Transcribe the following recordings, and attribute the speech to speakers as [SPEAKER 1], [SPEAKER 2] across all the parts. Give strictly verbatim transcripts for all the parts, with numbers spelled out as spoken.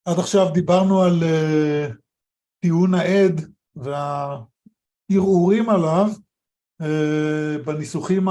[SPEAKER 1] עד עכשיו דיברנו על uh, טיעון העד והערעורים עליו uh, בניסוחים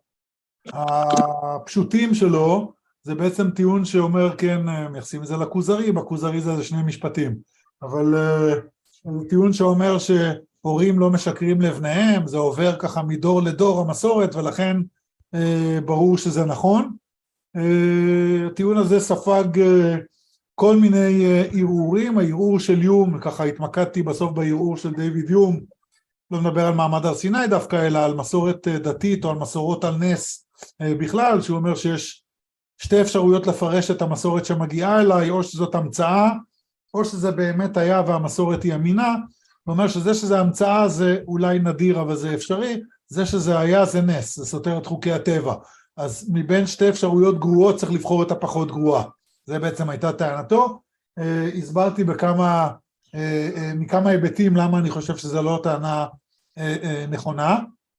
[SPEAKER 1] הפשוטים שלו. זה בעצם טיעון שאומר, כן, מייחסים את זה לכוזרי, בכוזרי זה, זה שני משפטים, אבל uh, זה טיעון שאומר שהורים לא משקרים לבניהם, זה עובר ככה מדור לדור המסורת, ולכן uh, ברור שזה נכון. Uh, הטיעון הזה ספג uh, כל מיני ערעורים. הערעור של יום, ככה התמקדתי בסוף בערעור של דיוויד יום, לא מדבר על מעמד הר סיני דווקא, אלא על מסורת דתית או על מסורות על נס בכלל, שהוא אומר שיש שתי אפשרויות לפרש את המסורת שמגיעה אליי, או שזאת המצאה, או שזה באמת היה והמסורת היא אמינה. הוא אומר שזה שזה המצאה זה אולי נדיר, אבל זה אפשרי, זה שזה היה זה נס, זה סותר את חוקי הטבע. אז מבין שתי אפשרויות גרועות צריך לבחור את הפחות גרועה. זה בעצם הייתה טענתו. הסברתי בכמה, מכמה היבטים למה אני חושב שזה לא טענה נכונה.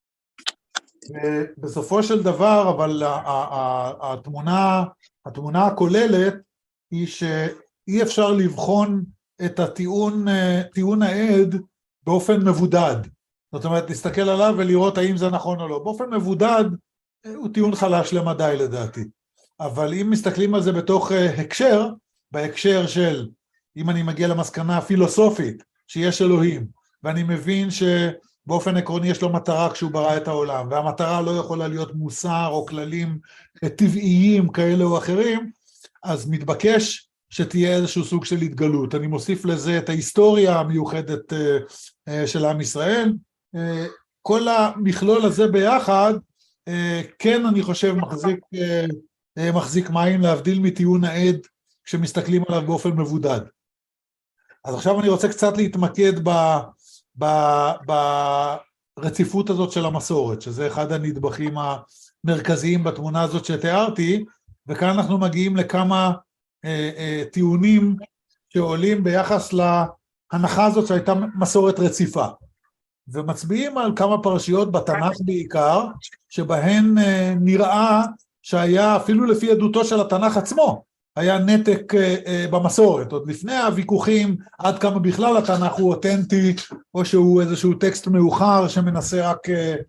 [SPEAKER 1] בסופו של דבר, אבל התמונה, התמונה הכוללת היא שאי אפשר לבחון את הטיעון, טיעון העד באופן מבודד. זאת אומרת, להסתכל עליו ולראות האם זה נכון או לא. באופן מבודד הוא טיעון חלש למדי לדעתי. אבל אם מסתכלים על זה בתוך הקשר, בהקשר של, אם אני מגיע למסקנה פילוסופית שיש אלוהים, ואני מבין שבאופן עקרוני יש לו מטרה כשהוא ברא את העולם, והמטרה לא יכולה להיות מוסר או כללים טבעיים כאלה או אחרים, אז מתבקש שתהיה איזשהו סוג של התגלות. אני מוסיף לזה את ההיסטוריה המיוחדת של עם ישראל. כל המכלול הזה ביחד, כן אני חושב מחזיק... מחזיק מים להבדיל מטיעון העד כשמסתכלים עליו באופן מבודד. אז עכשיו אני רוצה קצת להתמקד ב, ב, ברציפות הזאת של המסורת, שזה אחד הנדבכים המרכזיים בתמונה הזאת שתיארתי, וכאן אנחנו מגיעים לכמה אה, אה, טיעונים שעולים ביחס להנחה הזאת שהייתה מסורת רציפה, ומצביעים על כמה פרשיות בתנ"ך בעיקר, שבהן אה, נראה שהיה אפילו לפי עדותו של התנ"ך עצמו, היה נתק במסורת, עוד לפני הוויכוחים עד כמה בכלל התנ"ך הוא אותנטי, או שהוא איזשהו טקסט מאוחר שמנסה רק,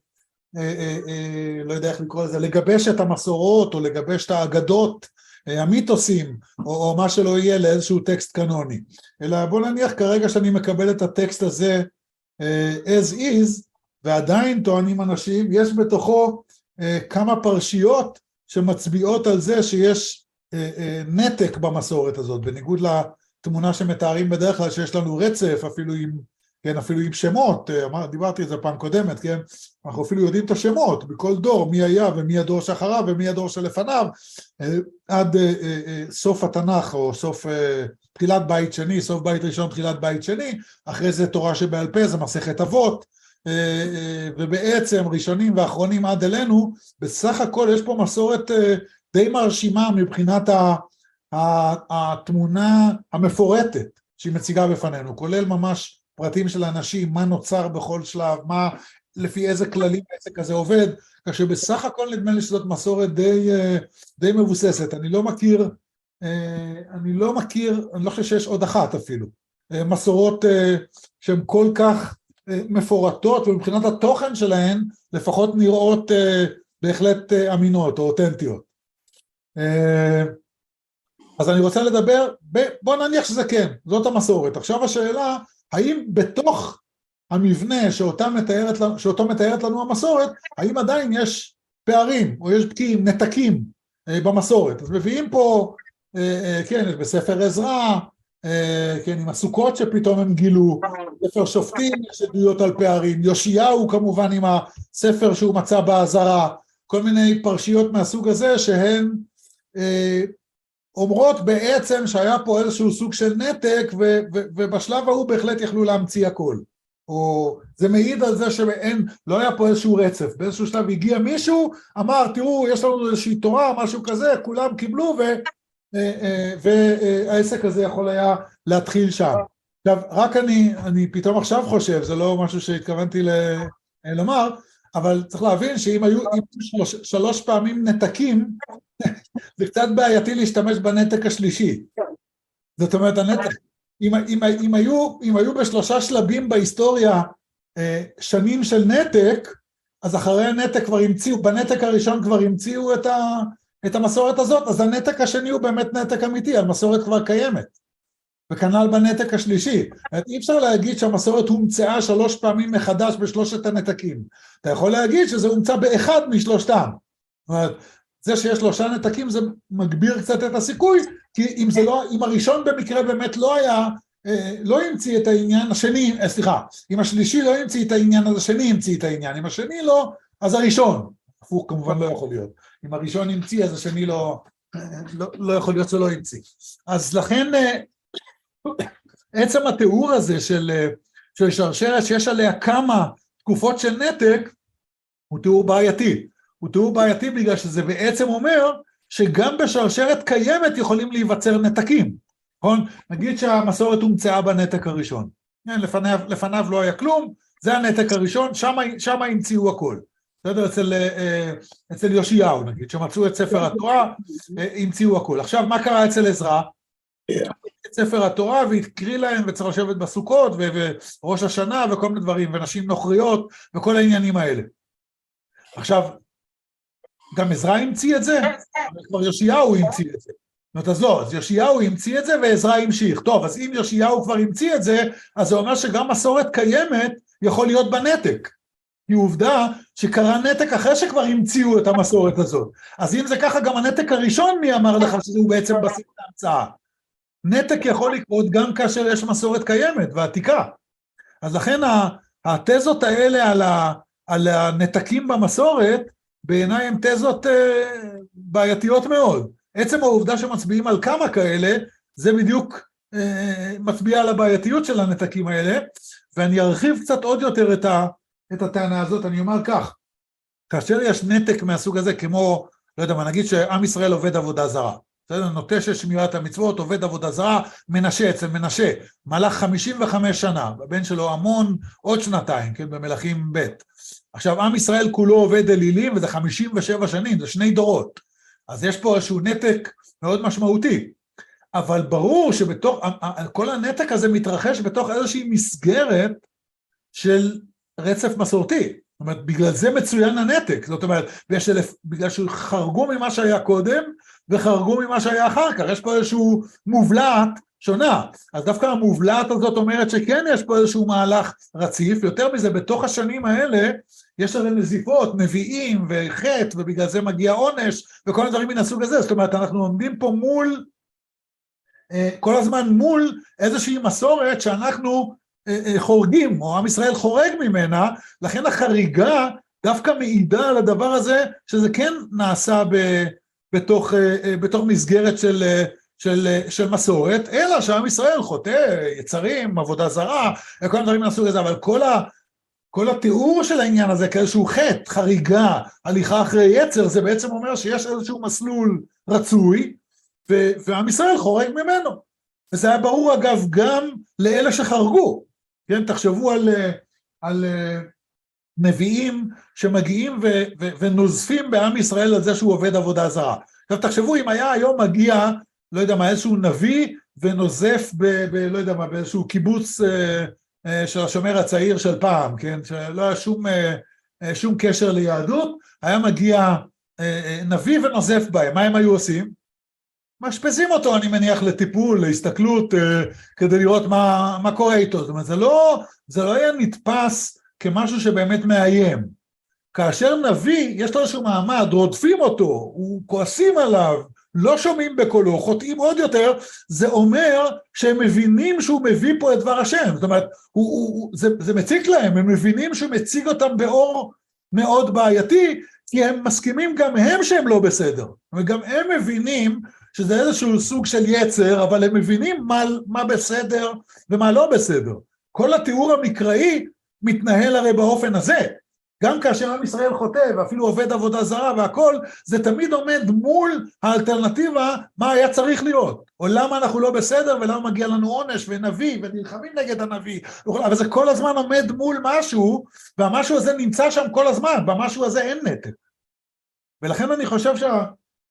[SPEAKER 1] לא יודע איך לקרוא לזה, לגבש את המסורות, או לגבש את האגדות, המיתוסים, או, או מה שלא יהיה לאיזשהו טקסט קנוני. אלא בוא נניח כרגע שאני מקבל את הטקסט הזה as is, ועדיין טוענים אנשים, יש בתוכו כמה פרשיות, שמצביעות על זה שיש אה, אה, נתק במסורת הזאת, בניגוד לתמונה שמתארים בדרך כלל שיש לנו רצף, אפילו עם, כן, אפילו עם שמות, אה, דיברתי על זה פעם קודמת, כן, אנחנו אפילו יודעים את השמות, בכל דור, מי היה ומי הדור שאחריו ומי הדור שלפניו, אה, עד אה, אה, סוף התנ"ך, או סוף אה, תחילת בית שני, סוף בית ראשון, תחילת בית שני, אחרי זה תורה שבעל פה, זה מסכת אבות, ובעצם ראשונים ואחרונים עד אלינו, בסך הכל יש פה מסורת די מרשימה מבחינת התמונה המפורטת שהיא מציגה בפנינו, כולל ממש פרטים של אנשים, מה נוצר בכל שלב, מה, לפי איזה כללים העסק הזה עובד, כך שבסך הכל נדמה לי שזאת מסורת די, די מבוססת. אני לא מכיר, אני לא מכיר, אני לא חושב שיש עוד אחת אפילו, מסורות שהן כל כך מפורטות, ומבחינת התוכן שלהן לפחות נראות uh, בהחלט uh, אמינות או אותנטיות. Uh, אז אני רוצה לדבר, ב- בוא נניח שזה כן, זאת המסורת. עכשיו השאלה, האם בתוך המבנה שאותה מתארת, שאותו מתארת לנו המסורת, האם עדיין יש פערים או יש בקיעים, נתקים uh, במסורת? אז מביאים פה, uh, uh, כן, יש בספר עזרא, כן, עם הסוכות שפתאום הם גילו, ספר שופטים יש עדויות על פערים, יאשיהו כמובן עם הספר שהוא מצא בעזרה, כל מיני פרשיות מהסוג הזה שהן אה, אומרות בעצם שהיה פה איזשהו סוג של נתק, ו, ו, ובשלב ההוא בהחלט יכלו להמציא הכל, או זה מעיד על זה שאין, לא היה פה איזשהו רצף, באיזשהו שלב הגיע מישהו, אמר תראו יש לנו איזושהי תורה, משהו כזה, כולם קיבלו ו... והעסק הזה יכול היה להתחיל שם. עכשיו, רק אני, אני פתאום עכשיו חושב, זה לא משהו שהתכוונתי לומר, אבל צריך להבין שאם היו שלוש, שלוש פעמים נתקים, זה קצת בעייתי להשתמש בנתק השלישי. זאת אומרת, הנתק, אם, אם, אם, היו, אם היו בשלושה שלבים בהיסטוריה שנים של נתק, אז אחרי הנתק כבר המציאו, בנתק הראשון כבר המציאו את, ה, את המסורת הזאת, אז הנתק השני הוא באמת נתק אמיתי, המסורת כבר קיימת. וכנ"ל בנתק השלישי. אי אפשר להגיד שהמסורת הומצאה שלוש פעמים מחדש בשלושת הנתקים. אתה יכול להגיד שזה הומצא באחד משלושתם. זאת אומרת, זה שיש שלושה נתקים זה מגביר קצת את הסיכוי, כי אם זה לא, אם הראשון במקרה באמת לא היה, לא המציא את העניין, השני, סליחה, אם השלישי לא המציא את העניין, אז השני המציא את העניין, אם השני לא, אז הראשון. הפוך כמובן לא יכול להיות. אם הראשון המציא, אז השני לא, לא, לא יכול להיות שלא המציא. אז לכן, עצם התיאור הזה של, של שרשרת שיש עליה כמה תקופות של נתק, הוא תיאור בעייתי. הוא תיאור בעייתי בגלל שזה בעצם אומר שגם בשרשרת קיימת יכולים להיווצר נתקים. נכון? נגיד שהמסורת הומצאה בנתק הראשון. לפניו, לפניו לא היה כלום, זה הנתק הראשון, שם, שם המציאו הכל. בסדר? אצל, אצל יאשיהו נגיד, שמצאו את ספר התורה, המציאו הכל. עכשיו, מה קרה אצל עזרא? את ספר התורה והקריא להם וצריך לשבת בסוכות וראש השנה וכל מיני דברים ונשים נוכריות וכל העניינים האלה. עכשיו, גם עזרא המציא את זה? כבר יאשיהו המציא את זה. זאת אומרת, אז לא, אז יאשיהו המציא את זה ועזרא המשיך. טוב, אז אם יאשיהו כבר המציא את זה, אז זה אומר שגם מסורת קיימת יכול להיות בנתק. היא עובדה שקרה נתק אחרי שכבר המציאו את המסורת הזאת. אז אם זה ככה, גם הנתק הראשון מי אמר לך שהוא בעצם בסיס ההמצאה. נתק יכול לקרות גם כאשר יש מסורת קיימת ועתיקה. אז לכן התזות האלה על, ה, על הנתקים במסורת, בעיניי הן תזות אה, בעייתיות מאוד. עצם העובדה שמצביעים על כמה כאלה, זה בדיוק אה, מצביע על הבעייתיות של הנתקים האלה, ואני ארחיב קצת עוד יותר את, ה, את הטענה הזאת, אני אומר כך, כאשר יש נתק מהסוג הזה, כמו, לא יודע מה, נגיד שעם ישראל עובד עבודה זרה, בסדר? נוטש את שמירת המצוות, עובד עבודה זרה, מנשה אצל מנשה, מלך חמישים וחמש שנה, הבן שלו המון עוד שנתיים, כן, במלכים ב'. עכשיו, עם ישראל כולו עובד אלילים, וזה חמישים ושבע שנים, זה שני דורות. אז יש פה איזשהו נתק מאוד משמעותי. אבל ברור שבתוך, כל הנתק הזה מתרחש בתוך איזושהי מסגרת של רצף מסורתי. זאת אומרת, בגלל זה מצוין הנתק. זאת אומרת, בגלל שחרגו ממה שהיה קודם, וחרגו ממה שהיה אחר כך. יש פה איזשהו מובלעת שונה. אז דווקא המובלעת הזאת אומרת שכן יש פה איזשהו מהלך רציף. יותר מזה, בתוך השנים האלה, יש הרי נזיפות, נביאים וחטא, ובגלל זה מגיע עונש, וכל הדברים מן הסוג הזה. זאת אומרת, אנחנו עומדים פה מול, כל הזמן מול איזושהי מסורת שאנחנו חורגים, או עם ישראל חורג ממנה, לכן החריגה דווקא מעידה על הדבר הזה, שזה כן נעשה בתוך, בתוך מסגרת של, של, של מסורת, אלא שעם ישראל חוטא, יצרים, עבודה זרה, כל הדברים מן הסוג הזה, אבל כל ה... כל התיאור של העניין הזה כאיזשהו חטא, חריגה, הליכה אחרי יצר, זה בעצם אומר שיש איזשהו מסלול רצוי, ועם ישראל חורג ממנו. וזה היה ברור אגב גם לאלה שחרגו. כן, תחשבו על, על נביאים שמגיעים ו, ו, ונוזפים בעם ישראל על זה שהוא עובד עבודה זרה. עכשיו תחשבו אם היה היום מגיע, לא יודע מה, איזשהו נביא ונוזף ב, ב, לא יודע מה, באיזשהו קיבוץ של השומר הצעיר של פעם, כן, שלא היה שום, שום קשר ליהדות, היה מגיע נביא ונוזף בהם, מה הם היו עושים? משפזים אותו, אני מניח, לטיפול, להסתכלות, כדי לראות מה, מה קורה איתו. זאת אומרת, זה לא, זה לא היה נתפס כמשהו שבאמת מאיים. כאשר נביא, יש לו איזשהו מעמד, רודפים אותו, הוא כועסים עליו, לא שומעים בקולו, חוטאים עוד יותר, זה אומר שהם מבינים שהוא מביא פה את דבר השם. זאת אומרת, הוא, הוא, זה, זה מציק להם, הם מבינים שהוא מציג אותם באור מאוד בעייתי, כי הם מסכימים גם הם שהם לא בסדר. וגם הם מבינים שזה איזשהו סוג של יצר, אבל הם מבינים מה, מה בסדר ומה לא בסדר. כל התיאור המקראי מתנהל הרי באופן הזה. גם כאשר עם ישראל חוטא, ואפילו עובד עבודה זרה והכל, זה תמיד עומד מול האלטרנטיבה, מה היה צריך להיות. או למה אנחנו לא בסדר, ולמה מגיע לנו עונש ונביא, ונלחמים נגד הנביא. אבל זה כל הזמן עומד מול משהו, והמשהו הזה נמצא שם כל הזמן, במשהו הזה אין נתק. ולכן אני חושב שה...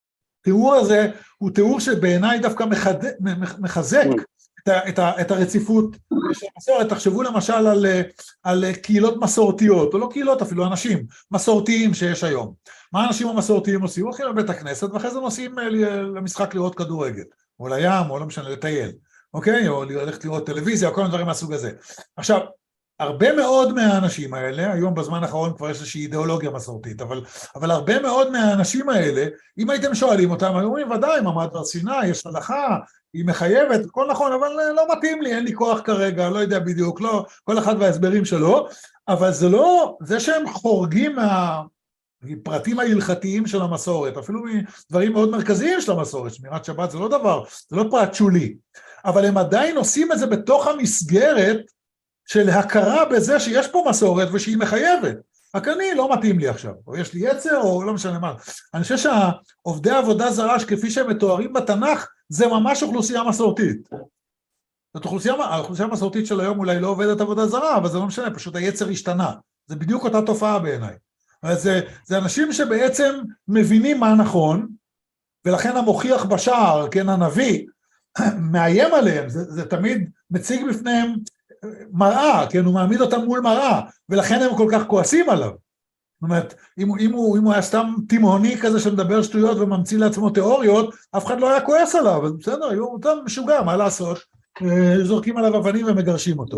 [SPEAKER 1] התיאור הזה הוא תיאור שבעיניי דווקא מחד... מחזק את, ה... את, ה... את הרציפות של המסורת. תחשבו למשל על, על קהילות מסורתיות, או לא קהילות אפילו, אנשים מסורתיים שיש היום. מה האנשים המסורתיים עושים? הולכים לבית הכנסת, ואחרי זה נוסעים למשחק לראות כדורגל, או לים, או לא משנה, לטייל, אוקיי? או ללכת לראות טלוויזיה, או כל מיני דברים מהסוג הזה. עכשיו, הרבה מאוד מהאנשים האלה, היום בזמן האחרון כבר יש איזושהי אידיאולוגיה מסורתית, אבל, אבל הרבה מאוד מהאנשים האלה, אם הייתם שואלים אותם, היו אומרים, ודאי, מעמד הר סיני, יש הלכה, היא מחייבת, הכל נכון, אבל לא מתאים לי, אין לי כוח כרגע, לא יודע בדיוק, לא, כל אחד וההסברים שלו, אבל זה לא, זה שהם חורגים מהפרטים ההלכתיים של המסורת, אפילו מדברים מאוד מרכזיים של המסורת, שמירת שבת זה לא דבר, זה לא פרט שולי, אבל הם עדיין עושים את זה בתוך המסגרת, של הכרה בזה שיש פה מסורת ושהיא מחייבת. רק אני לא מתאים לי עכשיו, או יש לי יצר, או לא משנה מה. אני חושב שהעובדי עבודה זרה, כפי שהם מתוארים בתנ"ך, זה ממש אוכלוסייה מסורתית. זאת אוכלוסייה, האוכלוסייה המסורתית של היום אולי לא עובדת עבודה זרה, אבל זה לא משנה, פשוט היצר השתנה. זה בדיוק אותה תופעה בעיניי. זה, זה אנשים שבעצם מבינים מה נכון, ולכן המוכיח בשער, כן, הנביא, מאיים עליהם, זה, זה תמיד מציג בפניהם, מראה, כן, הוא מעמיד אותם מול מראה, ולכן הם כל כך כועסים עליו. זאת אומרת, אם, אם, הוא, אם הוא היה סתם תימהוני כזה שמדבר שטויות וממציא לעצמו תיאוריות, אף אחד לא היה כועס עליו, אז בסדר, היו אותם משוגע, מה לעשות? זורקים עליו אבנים ומגרשים אותו.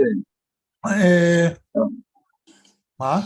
[SPEAKER 1] מה?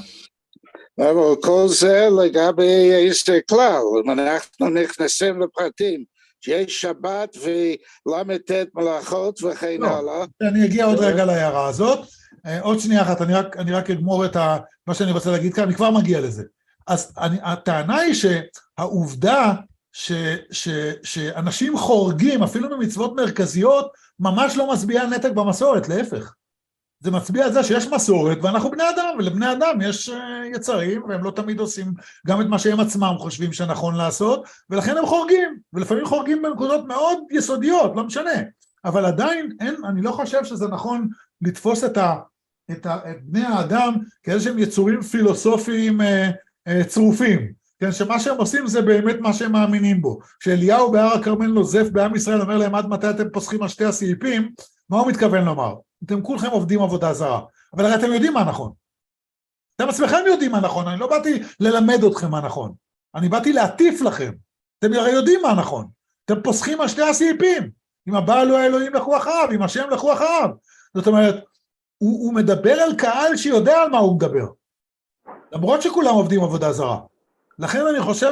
[SPEAKER 2] אבל כל זה לגבי איזה כלל, אם אנחנו נכנסים לפרטים, שיש שבת ולמתת מלאכות וכן הלאה.
[SPEAKER 1] אני אגיע עוד רגע להערה הזאת, עוד שנייה אחת, אני רק, אני רק אגמור את ה, מה שאני רוצה להגיד כאן, אני כבר מגיע לזה. אז אני, הטענה היא שהעובדה ש, ש, שאנשים חורגים, אפילו במצוות מרכזיות, ממש לא מצביע נתק במסורת, להפך. זה מצביע על זה שיש מסורת, ואנחנו בני אדם, ולבני אדם יש יצרים, והם לא תמיד עושים גם את מה שהם עצמם חושבים שנכון לעשות, ולכן הם חורגים, ולפעמים חורגים בנקודות מאוד יסודיות, לא משנה. אבל עדיין, אין, אני לא חושב שזה נכון לתפוס את, ה, את, ה, את בני האדם, כאלה שהם יצורים פילוסופיים אה, אה, צרופים, כן, שמה שהם עושים זה באמת מה שהם מאמינים בו. כשאליהו בהר הכרמל נוזף בעם ישראל, אומר להם, עד מתי אתם פוסחים על שתי הסעיפים, מה הוא מתכוון לומר? אתם כולכם עובדים עבודה זרה, אבל הרי אתם יודעים מה נכון. אתם עצמכם יודעים מה נכון, אני לא באתי ללמד אתכם מה נכון, אני באתי להטיף לכם, אתם הרי יודעים מה נכון, אתם פוסחים על שתי הסעיפים, אם הבעל הוא האלוהים לכו אחריו, אם השם לכו אחריו, זאת אומרת, הוא, הוא מדבר על קהל שיודע על מה הוא מדבר, למרות שכולם עובדים עבודה זרה, לכן אני חושב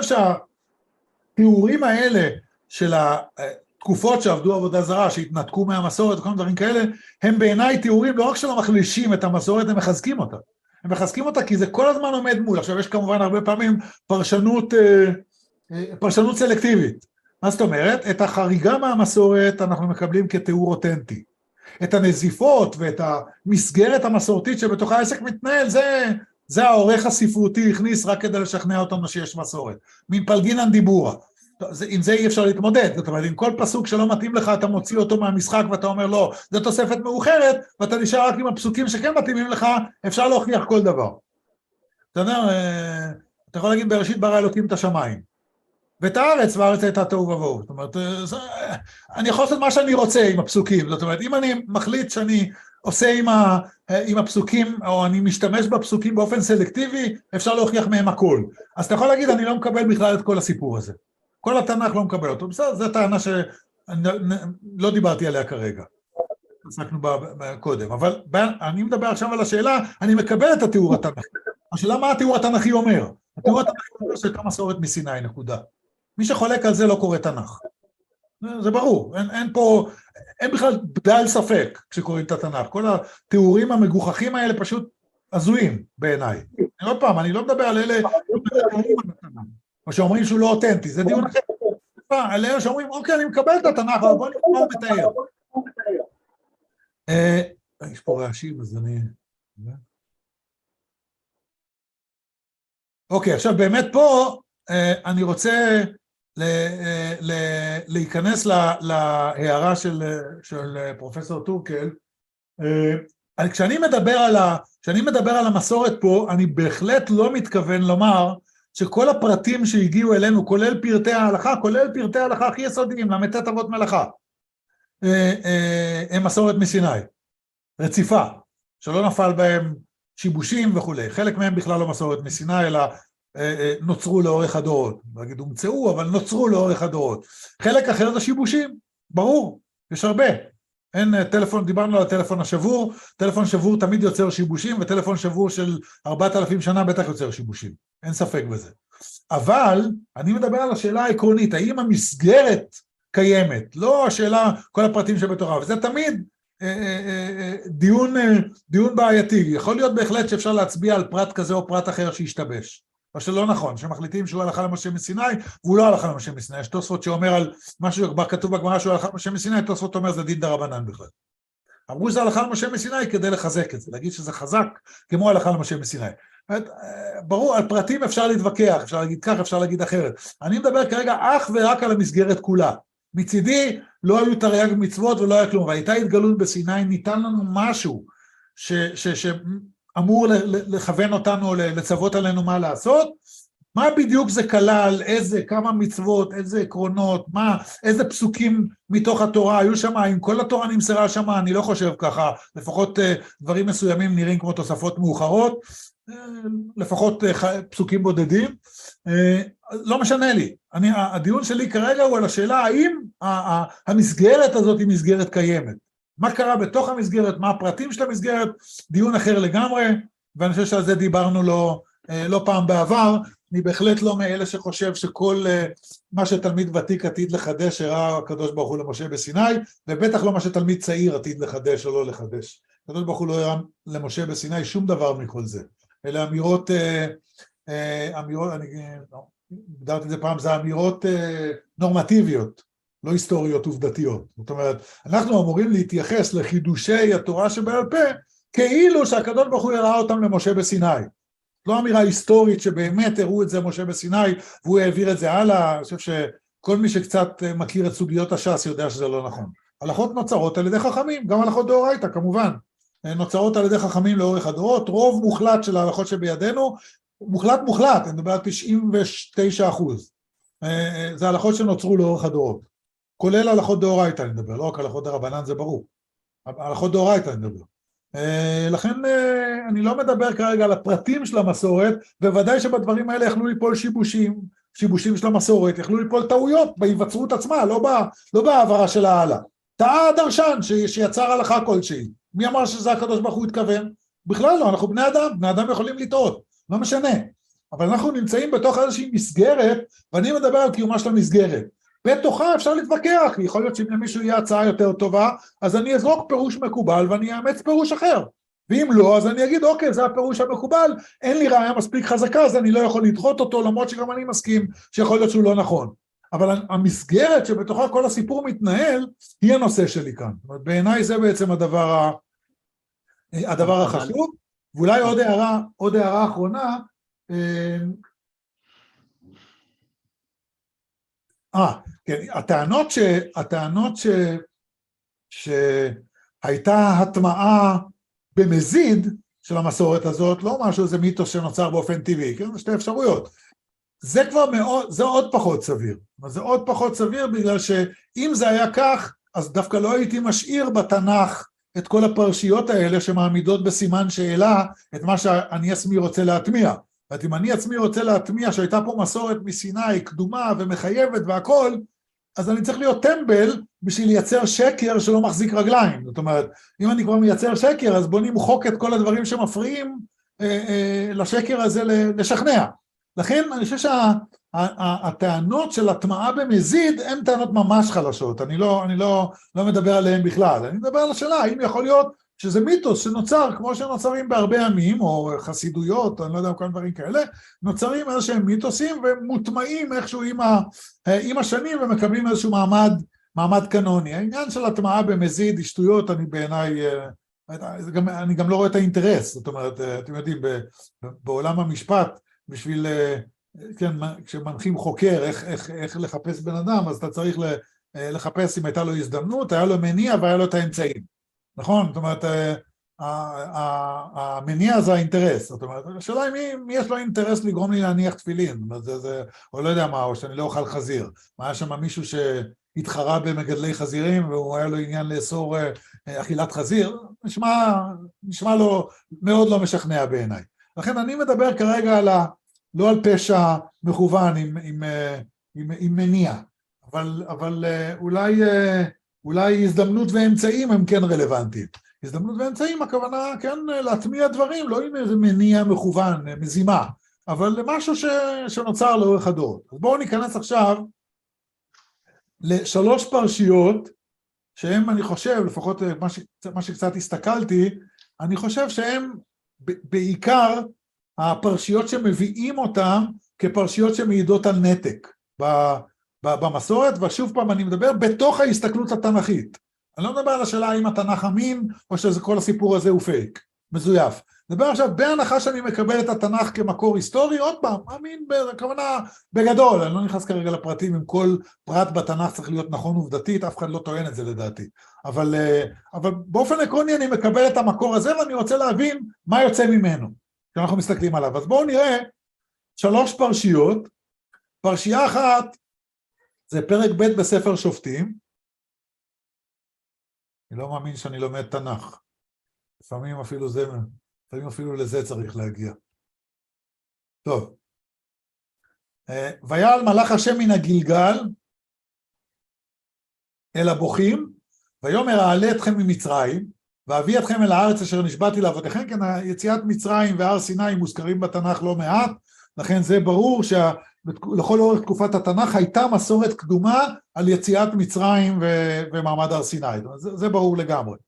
[SPEAKER 1] שהתיאורים האלה של ה... תקופות שעבדו עבודה זרה, שהתנתקו מהמסורת, וכל מיני דברים כאלה, הם בעיניי תיאורים לא רק שלא מחלישים את המסורת, הם מחזקים אותה. הם מחזקים אותה כי זה כל הזמן עומד מול. עכשיו יש כמובן הרבה פעמים פרשנות, פרשנות סלקטיבית. מה זאת אומרת? את החריגה מהמסורת אנחנו מקבלים כתיאור אותנטי. את הנזיפות ואת המסגרת המסורתית שבתוך העסק מתנהל, זה, זה העורך הספרותי הכניס רק כדי לשכנע אותנו שיש מסורת. מין פלגינן דיבורה. עם זה אי אפשר להתמודד, זאת אומרת, עם כל פסוק שלא מתאים לך, אתה מוציא אותו מהמשחק ואתה אומר לא, זו תוספת מאוחרת, ואתה נשאר רק עם הפסוקים שכן מתאימים לך, אפשר להוכיח כל דבר. אתה יודע, אתה יכול להגיד בראשית ברא אלוקים את השמיים, ואת הארץ, והארץ הייתה תוהו ובוהו, זאת אומרת, אני יכול לעשות מה שאני רוצה עם הפסוקים, זאת אומרת, אם אני מחליט שאני עושה עם, ה, עם הפסוקים, או אני משתמש בפסוקים באופן סלקטיבי, אפשר להוכיח מהם הכל. אז אתה יכול להגיד, אני לא מקבל בכלל את כל הסיפור הזה. כל התנ"ך לא מקבל אותו, בסדר, זו טענה שלא דיברתי עליה כרגע, עסקנו בה קודם, אבל אני מדבר עכשיו על השאלה, אני מקבל את התיאור התנ"כי, השאלה מה התיאור התנ"כי אומר? התיאור התנ"כי אומר שהייתה מסורת מסיני, נקודה. מי שחולק על זה לא קורא תנ"ך, זה ברור, אין, אין פה, אין בכלל בדל ספק כשקוראים את התנ"ך, כל התיאורים המגוחכים האלה פשוט הזויים בעיניי. עוד פעם, אני לא מדבר על אלה, או שאומרים שהוא לא אותנטי, זה דיון אחר. על אלה שאומרים, אוקיי, אני מקבל את התנ"ך, אבל בוא נקרא הוא מתאר. יש פה רעשים, אז אני... אוקיי, עכשיו באמת פה, אני רוצה להיכנס להערה של פרופסור טורקל. כשאני מדבר על המסורת פה, אני בהחלט לא מתכוון לומר, שכל הפרטים שהגיעו אלינו, כולל פרטי ההלכה, כולל פרטי ההלכה הכי יסודיים, למתת אבות מלאכה, הם מסורת מסיני, רציפה, שלא נפל בהם שיבושים וכו'. חלק מהם בכלל לא מסורת מסיני, אלא נוצרו לאורך הדורות. נגיד, הומצאו, אבל נוצרו לאורך הדורות. חלק אחר זה שיבושים, ברור, יש הרבה. אין טלפון, דיברנו על הטלפון השבור, טלפון שבור תמיד יוצר שיבושים, וטלפון שבור של ארבעת אלפים שנה בטח יוצר שיבושים. אין ספק בזה. אבל אני מדבר על השאלה העקרונית, האם המסגרת קיימת, לא השאלה, כל הפרטים שבתורה, וזה תמיד דיון, דיון בעייתי. יכול להיות בהחלט שאפשר להצביע על פרט כזה או פרט אחר שישתבש. או שלא נכון, שמחליטים שהוא הלכה למשה מסיני, והוא לא הלכה למשה מסיני. יש תוספות שאומר על משהו, כתוב בגמרא שהוא הלכה למשה מסיני, תוספות אומר זה דין דרבנן בכלל. אמרו שזה הלכה למשה מסיני כדי לחזק את זה, להגיד שזה חזק כמו הלכה למשה מסיני. ברור, על פרטים אפשר להתווכח, אפשר להגיד כך, אפשר להגיד אחרת. אני מדבר כרגע אך ורק על המסגרת כולה. מצידי לא היו תרי"ג מצוות ולא היה כלום, והייתה התגלות בסיני, ניתן לנו משהו ש... ש, ש אמור לכוון אותנו, לצוות עלינו מה לעשות, מה בדיוק זה כלל, איזה, כמה מצוות, איזה עקרונות, מה, איזה פסוקים מתוך התורה היו שם, אם כל התורה נמסרה שם, אני לא חושב ככה, לפחות דברים מסוימים נראים כמו תוספות מאוחרות, לפחות פסוקים בודדים, לא משנה לי, אני, הדיון שלי כרגע הוא על השאלה, האם המסגרת הזאת היא מסגרת קיימת, מה קרה בתוך המסגרת, מה הפרטים של המסגרת, דיון אחר לגמרי, ואני חושב שעל זה דיברנו לא, לא פעם בעבר, אני בהחלט לא מאלה שחושב שכל מה שתלמיד ותיק עתיד לחדש, הראה הקדוש ברוך הוא למשה בסיני, ובטח לא מה שתלמיד צעיר עתיד לחדש או לא לחדש. הקדוש ברוך הוא לא הראה למשה בסיני שום דבר מכל זה. אלה אמירות, אמירות, אני הגדרתי את זה פעם, זה אמירות נורמטיביות. לא היסטוריות עובדתיות. זאת אומרת, אנחנו אמורים להתייחס לחידושי התורה שבעל פה, כאילו שהקדוש ברוך הוא הראה אותם למשה בסיני. לא אמירה היסטורית שבאמת הראו את זה משה בסיני, והוא העביר את זה הלאה. אני חושב שכל מי שקצת מכיר את סוגיות הש"ס יודע שזה לא נכון. הלכות נוצרות על ידי חכמים, גם הלכות דאורייתא כמובן. נוצרות על ידי חכמים לאורך הדורות, רוב מוחלט של ההלכות שבידינו, מוחלט מוחלט, אני מדבר על תשעים ותשעה אחוז. זה הלכות שנוצרו לאורך הדורות. כולל הלכות דאורייתא אני מדבר, לא רק הלכות דרבנן זה ברור, הלכות דאורייתא אני מדבר. לכן אני לא מדבר כרגע על הפרטים של המסורת, וודאי שבדברים האלה יכלו ליפול שיבושים, שיבושים של המסורת, יכלו ליפול טעויות בהיווצרות עצמה, לא, בא, לא בהעברה של העלה. טעה הדרשן שיצר הלכה כלשהי, מי אמר שזה הקדוש ברוך הוא התכוון? בכלל לא, אנחנו בני אדם, בני אדם יכולים לטעות, לא משנה. אבל אנחנו נמצאים בתוך איזושהי מסגרת, ואני מדבר על קיומה של המסגרת. בתוכה אפשר להתווכח, יכול להיות שאם למישהו יהיה הצעה יותר טובה, אז אני אזרוק פירוש מקובל ואני אאמץ פירוש אחר. ואם לא, אז אני אגיד, אוקיי, זה הפירוש המקובל, אין לי ראיה מספיק חזקה, אז אני לא יכול לדחות אותו, למרות שגם אני מסכים שיכול להיות שהוא לא נכון. אבל המסגרת שבתוכה כל הסיפור מתנהל, היא הנושא שלי כאן. בעיניי זה בעצם הדבר, הדבר החשוב, ואולי עוד הערה, עוד הערה אחרונה, אה, כן, הטענות ש... הטענות ש... שהייתה הטמעה במזיד של המסורת הזאת, לא משהו, זה מיתוס שנוצר באופן טבעי, כן? זה שתי אפשרויות. זה כבר מאוד, זה עוד פחות סביר. זה עוד פחות סביר בגלל שאם זה היה כך, אז דווקא לא הייתי משאיר בתנ"ך את כל הפרשיות האלה שמעמידות בסימן שאלה את מה שאני עצמי רוצה להטמיע. ואת אם אני עצמי רוצה להטמיע שהייתה פה מסורת מסיני קדומה ומחייבת והכל, אז אני צריך להיות טמבל בשביל לייצר שקר שלא מחזיק רגליים. זאת אומרת, אם אני כבר מייצר שקר, אז בוא נמחוק את כל הדברים שמפריעים אה, אה, לשקר הזה לשכנע. לכן אני חושב שהטענות של הטמעה במזיד הן טענות ממש חלשות. אני לא, אני לא, לא מדבר עליהן בכלל. אני מדבר על השאלה, האם יכול להיות שזה מיתוס שנוצר, כמו שנוצרים בהרבה עמים, או חסידויות, או אני לא יודע, כל דברים כאלה, נוצרים איזשהם מיתוסים, ומוטמעים איכשהו עם, ה, עם השנים, ומקבלים איזשהו מעמד, מעמד קנוני. העניין של הטמעה במזיד, שטויות, אני בעיניי, אני גם לא רואה את האינטרס, זאת אומרת, אתם יודעים, בעולם המשפט, בשביל, כן, כשמנחים חוקר, איך, איך, איך לחפש בן אדם, אז אתה צריך לחפש אם הייתה לו הזדמנות, היה לו מניע, והיה לו את האמצעים. נכון? זאת אומרת, המניע זה האינטרס, זאת אומרת, השאלה היא מי, מי יש לו אינטרס לגרום לי להניח תפילין, זה, זה, או לא יודע מה, או שאני לא אוכל חזיר, מה היה שם מישהו שהתחרה במגדלי חזירים, והוא היה לו עניין לאסור אכילת חזיר, נשמע, נשמע לו מאוד לא משכנע בעיניי. לכן אני מדבר כרגע על ה, לא על פשע מכוון עם, עם, עם, עם מניע, אבל, אבל אולי, אולי הזדמנות ואמצעים הם כן רלוונטיים. הזדמנות ואמצעים, הכוונה כן להטמיע דברים, לא עם איזה מניע מכוון, מזימה, אבל למשהו ש... שנוצר לאורך הדור. אז בואו ניכנס עכשיו לשלוש פרשיות, שהן אני חושב, לפחות מה, ש... מה שקצת הסתכלתי, אני חושב שהן בעיקר הפרשיות שמביאים אותן כפרשיות שמעידות על נתק במסורת, ושוב פעם אני מדבר בתוך ההסתכלות התנ"כית. אני לא מדבר על השאלה האם התנ"ך אמין, או שכל הסיפור הזה הוא פייק, מזויף. מדבר עכשיו, בהנחה שאני מקבל את התנ"ך כמקור היסטורי, עוד פעם, אמין, בכוונה בגדול, אני לא נכנס כרגע לפרטים, אם כל פרט בתנ"ך צריך להיות נכון עובדתית, אף אחד לא טוען את זה לדעתי. אבל, אבל באופן עקרוני אני מקבל את המקור הזה, ואני רוצה להבין מה יוצא ממנו, כשאנחנו מסתכלים עליו. אז בואו נראה שלוש פרשיות. פרשייה אחת, זה פרק ב' בספר שופטים, אני לא מאמין שאני לומד תנ"ך. לפעמים אפילו זה, לפעמים אפילו לזה צריך להגיע. טוב. ויעל מלאך השם מן הגלגל אל הבוכים, ויאמר אעלה אתכם ממצרים, ואביא אתכם אל הארץ אשר נשבעתי לאבותיכם, כן, יציאת מצרים והר סיני מוזכרים בתנ"ך לא מעט, לכן זה ברור שה... לכל אורך תקופת התנ"ך הייתה מסורת קדומה על יציאת מצרים ו- ומעמד הר סיני, זה, זה ברור לגמרי.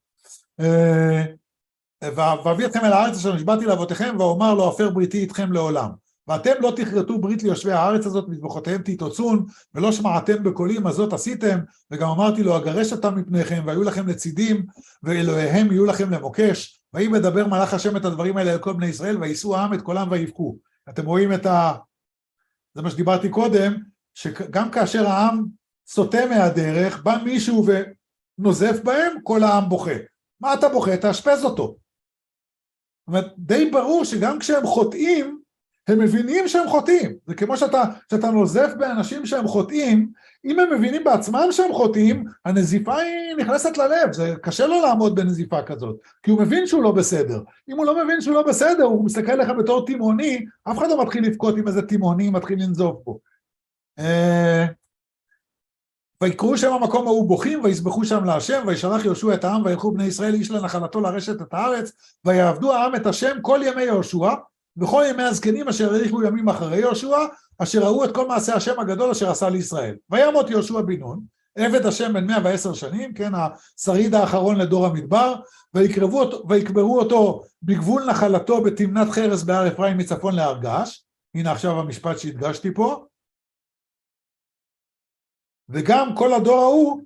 [SPEAKER 1] ואביא אתכם אל הארץ אשר נשבעתי לאבותיכם, ואומר לא אפר בריתי איתכם לעולם. ואתם לא תכרתו ברית ליושבי הארץ הזאת, מזבחותיהם תתעוצון, ולא שמעתם בקולי מה זאת עשיתם, וגם אמרתי לו אגרש אותם מפניכם, והיו לכם לצידים, ואלוהיהם יהיו לכם למוקש, ויהי מדבר מלאך השם את הדברים האלה אל כל בני ישראל, ויישאו העם את קולם ויבכו. אתם רואים את ה... זה מה שדיברתי קודם, שגם כאשר העם סוטה מהדרך, בא מישהו ונוזף בהם, כל העם בוכה. מה אתה בוכה? תאשפז אותו. זאת אומרת, די ברור שגם כשהם חוטאים, הם מבינים שהם חוטאים. זה כמו שאתה, שאתה נוזף באנשים שהם חוטאים, אם הם מבינים בעצמם שהם חוטאים, הנזיפה היא נכנסת ללב, זה קשה לו לעמוד בנזיפה כזאת, כי הוא מבין שהוא לא בסדר. אם הוא לא מבין שהוא לא בסדר, הוא מסתכל לך בתור תימוני, אף אחד לא מתחיל לבכות עם איזה תימוני, מתחיל לנזוף פה. ויקראו שם המקום ההוא בוכים, ויסבחו שם להשם, וישלח יהושע את העם, וילכו בני ישראל איש לנחלתו לרשת את הארץ, ויעבדו העם את השם כל ימי יהושע, וכל ימי הזקנים אשר האריכו ימים אחרי יהושע, אשר ראו את כל מעשה השם הגדול אשר עשה לישראל. וימות יהושע בן נון, עבד השם בן מאה ועשר שנים, כן, השריד האחרון לדור המדבר, ויקרבו אותו, ויקברו אותו בגבול נחלתו בתמנת חרס בהר אפרים מצפון להר געש. הנה עכשיו המשפט שהדגשתי פה. וגם כל הדור ההוא,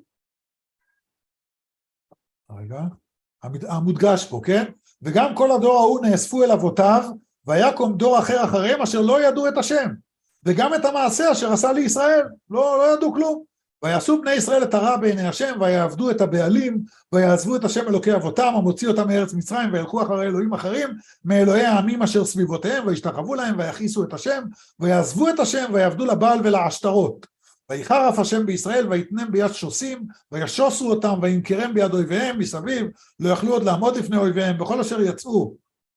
[SPEAKER 1] רגע, המודגש פה, כן? וגם כל הדור ההוא נאספו אל אבותיו, ויקום דור אחר אחריהם אשר לא ידעו את השם, וגם את המעשה אשר עשה לישראל, לא, לא ידעו כלום. ויעשו בני ישראל את הרע בעיני השם, ויעבדו את הבעלים, ויעזבו את השם אלוקי אבותם, המוציא אותם מארץ מצרים, וילכו אחרי אלוהים אחרים, מאלוהי העמים אשר סביבותיהם, וישתחוו להם, ויכעיסו את השם, ויעזבו את השם, ויעבדו לבעל ולעשתרות. ויחרף השם בישראל, ויתנם ביד שוסים, וישוסו אותם, וימכרם ביד אויביהם מסביב, לא יכלו עוד לעמוד לפני אויביהם, בכל אשר יצאו.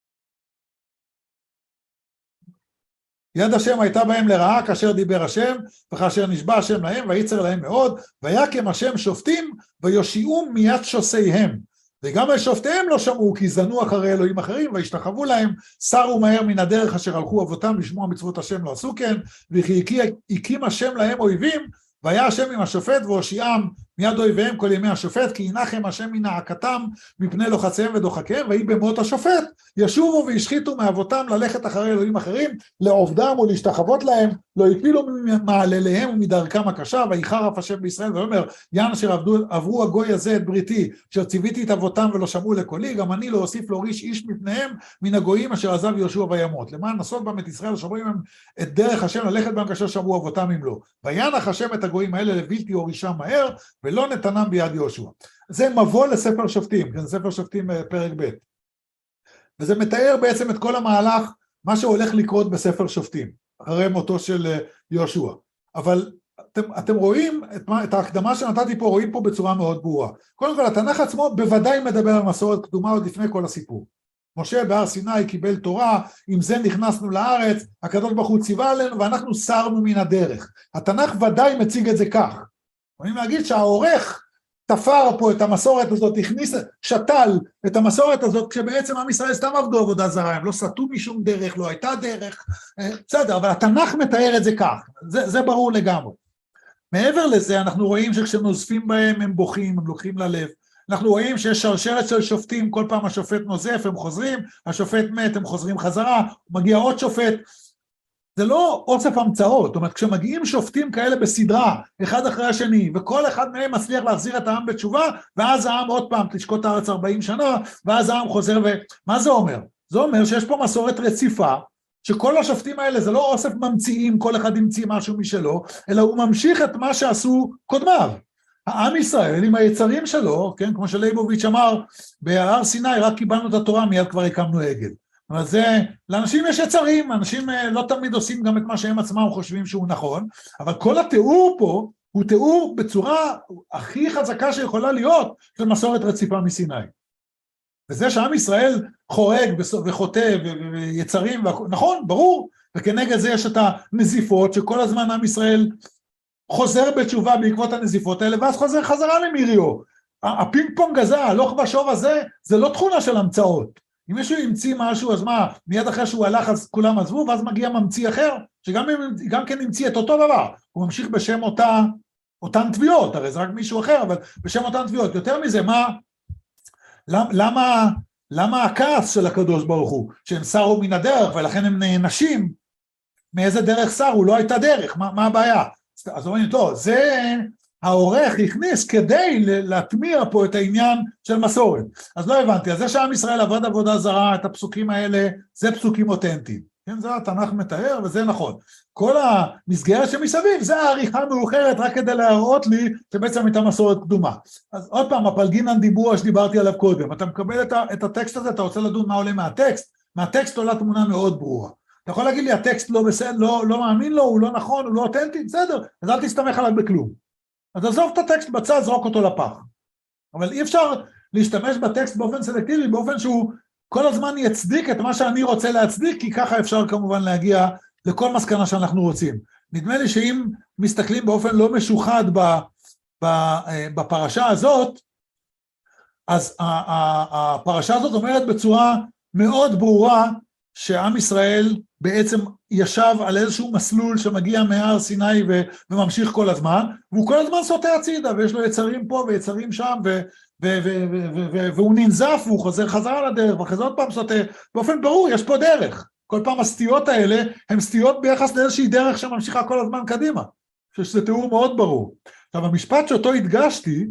[SPEAKER 1] יד השם הייתה בהם לרעה כאשר דיבר השם, וכאשר נשבע השם להם, וייצר להם מאוד, ויקם השם שופטים, ויושיעום מיד שוסיהם. וגם על שופטיהם לא שמעו, כי זנו אחרי אלוהים אחרים, וישתחוו להם, סרו מהר מן הדרך אשר הלכו אבותם, לשמוע מצוות השם לא עשו כן, וכי הקים השם להם אויבים, והיה השם עם השופט, והושיעם מיד אויביהם כל ימי השופט, כי ינחם השם מנעקתם, מפני לוחציהם ודוחקיהם, ויהי במות השופט, ישובו וישחיתו מאבותם ללכת אחרי אלוהים אחרים, לעובדם ולהשתחוות להם, לא יפילו ממעלליהם ומדרכם הקשה, ויחרף השם בישראל, ואומר, יען אשר עבדו, עברו הגוי הזה את בריתי, אשר ציוויתי את אבותם ולא שמעו לקולי, גם אני לא אוסיף להוריש איש מפניהם, מן הגויים אשר עזב יהושע וימות. למען נסות בם את ישראל, שומרים הם את דרך השם ללכת בהם כאשר שמעו אבותם אם לא. וינח השם את הגויים האלה לבלתי הורישם מהר, ולא נתנם ביד יהושע. זה מבוא לספר שופטים, כן, ספר שופטים פרק ב'. וזה מתאר בעצם את כל המהלך, מה שהולך לקרות בספר שופטים, אחרי מותו של יהושע. אבל אתם, אתם רואים, את, את ההקדמה שנתתי פה, רואים פה בצורה מאוד ברורה. קודם כל, התנ"ך עצמו בוודאי מדבר על מסורת קדומה עוד לפני כל הסיפור. משה בהר סיני קיבל תורה, עם זה נכנסנו לארץ, הקדוש ברוך הוא ציווה עלינו, ואנחנו סרנו מן הדרך. התנ"ך ודאי מציג את זה כך. אני להגיד שהעורך תפר פה את המסורת הזאת, הכניס, שתל את המסורת הזאת, כשבעצם עם ישראל סתם עבדו עבודה זרה, הם לא סטו משום דרך, לא הייתה דרך, בסדר, אבל התנ"ך מתאר את זה כך, זה, זה ברור לגמרי. מעבר לזה, אנחנו רואים שכשנוזפים בהם, הם בוכים, הם לוקחים ללב. אנחנו רואים שיש שרשרת של שופטים, כל פעם השופט נוזף, הם חוזרים, השופט מת, הם חוזרים חזרה, מגיע עוד שופט. זה לא אוסף המצאות, זאת אומרת, כשמגיעים שופטים כאלה בסדרה, אחד אחרי השני, וכל אחד מהם מצליח להחזיר את העם בתשובה, ואז העם עוד פעם תשקוט הארץ ארבעים שנה, ואז העם חוזר ו... מה זה אומר? זה אומר שיש פה מסורת רציפה, שכל השופטים האלה זה לא אוסף ממציאים, כל אחד ימציא משהו משלו, אלא הוא ממשיך את מה שעשו קודמיו. העם ישראל עם היצרים שלו, כן, כמו שלייבוביץ' אמר, בהר סיני רק קיבלנו את התורה, מיד כבר הקמנו עגל. אבל זה, לאנשים יש יצרים, אנשים לא תמיד עושים גם את מה שהם עצמם חושבים שהוא נכון, אבל כל התיאור פה הוא תיאור בצורה הכי חזקה שיכולה להיות של מסורת רציפה מסיני. וזה שעם ישראל חורג וחוטא ויצרים, נכון, ברור, וכנגד זה יש את הנזיפות, שכל הזמן עם ישראל חוזר בתשובה בעקבות הנזיפות האלה, ואז חוזר חזרה למיריו. הפינג פונג הזה, הלוך ושוב הזה, זה לא תכונה של המצאות. אם מישהו ימציא משהו, אז מה, מיד אחרי שהוא הלך אז כולם עזבו, ואז מגיע ממציא אחר, שגם גם כן ימציא את אותו דבר, הוא ממשיך בשם אותה, אותן תביעות, הרי זה רק מישהו אחר, אבל בשם אותן תביעות. יותר מזה, מה, למה, למה הכעס של הקדוש ברוך הוא, שהם סרו מן הדרך, ולכן הם נענשים, מאיזה דרך סרו, לא הייתה דרך, מה, מה הבעיה? אז אומרים, טוב, זה העורך הכניס כדי להטמיע פה את העניין של מסורת. אז לא הבנתי, אז זה שעם ישראל עבד עבודה זרה, את הפסוקים האלה, זה פסוקים אותנטיים. כן, זה התנ"ך מתאר, וזה נכון. כל המסגרת שמסביב, זה העריכה מאוחרת, רק כדי להראות לי שבעצם הייתה מסורת קדומה. אז עוד פעם, הפלגינן דיבור שדיברתי עליו קודם, אתה מקבל את, את הטקסט הזה, אתה רוצה לדון מה עולה מהטקסט, מהטקסט עולה תמונה מאוד ברורה. אתה יכול להגיד לי, הטקסט לא בסדר, לא, לא מאמין לו, הוא לא נכון, הוא לא אותנטי, בסדר, אז אל תסתמך עליו בכלום. אז עזוב את הטקסט בצד, זרוק אותו לפח. אבל אי אפשר להשתמש בטקסט באופן סלקטיבי, באופן שהוא כל הזמן יצדיק את מה שאני רוצה להצדיק, כי ככה אפשר כמובן להגיע לכל מסקנה שאנחנו רוצים. נדמה לי שאם מסתכלים באופן לא משוחד בפרשה הזאת, אז הפרשה הזאת אומרת בצורה מאוד ברורה, שעם ישראל בעצם ישב על איזשהו מסלול שמגיע מהר סיני וממשיך כל הזמן, והוא כל הזמן סוטה הצידה, ויש לו יצרים פה ויצרים שם, והוא ננזף, והוא חוזר חזרה לדרך, ואחרי זה עוד פעם סוטה, באופן ברור, יש פה דרך. כל פעם הסטיות האלה, הן סטיות ביחס לאיזושהי דרך שממשיכה כל הזמן קדימה, שזה תיאור מאוד ברור. עכשיו, המשפט שאותו הדגשתי,